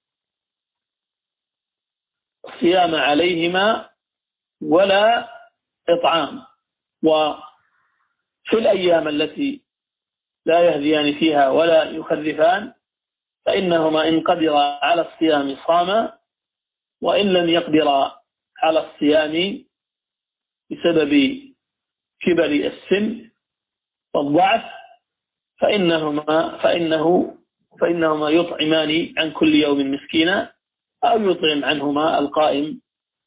صيام عليهما ولا إطعام. وفي الأيام التي لا يهذيان فيها ولا يخلفان فإنهما إن قدر على الصيام صام، وإن لم يقدر على الصيام بسبب كبر السن والضعف فإنهما فإنه فإنهما يطعمان عن كل يوم مسكينا أو يطعم عنهما القائم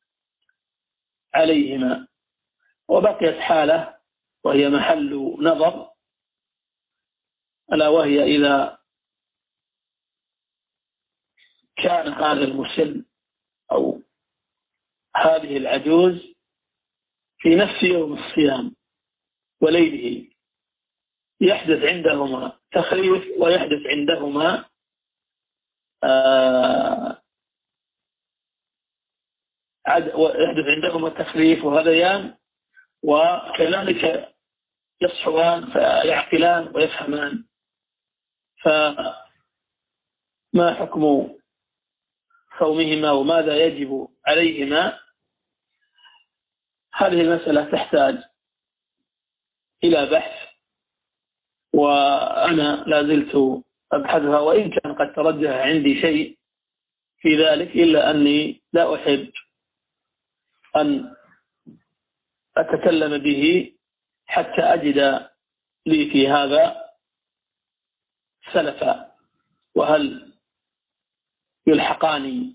عليهما. وبقيت حالة وهي محل نظر، ألا وهي إذا كان هذا المسن أو هذه العجوز في نفس يوم الصيام وليله يحدث عندهما تخريف ويحدث عندهما آه يحدث عندهما تخريف وهذيان، وكذلك يصحوان فيعقلان ويفهمان، فما حكم صومهما وماذا يجب عليهما؟ هذه المسألة تحتاج إلى بحث، وأنا لا زلت أبحثها، وإن كان قد ترجح عندي شيء في ذلك إلا أني لا أحب أن أتكلم به حتى أجد لي في هذا سلفا، وهل يلحقاني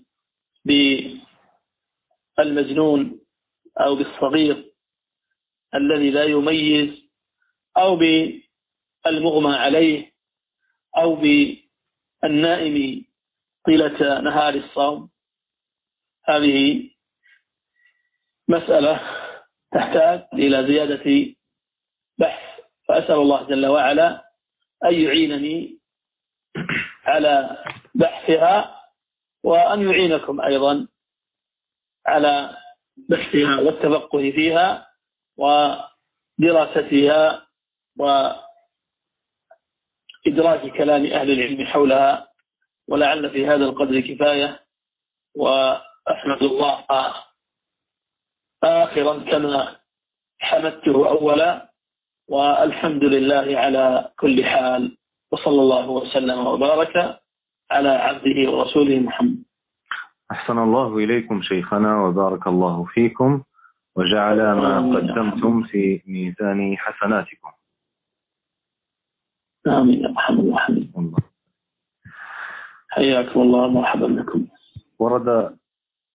بالمجنون أو بالصغير الذي لا يميز أو بالمغمى عليه أو بالنائم طيلة نهار الصوم. هذه مسألة تحتاج إلى زيادة بحث، فأسأل الله جل وعلا أن يعينني على بحثها، وأن يعينكم أيضا على بحثها والتفقه فيها ودراستها وإدراك كلام أهل العلم حولها. ولعل في هذا القدر كفاية، وأحمد الله آخرا كما حمدته أولا، والحمد لله على كل حال، وصلى الله وسلم وبارك على عبده ورسوله محمد. أحسن الله إليكم شيخنا وبارك الله فيكم وجعل ما قدمتم في ميزان حسناتكم. آمين يا محمد وحمد. حياكم الله، مرحبا بكم. ورد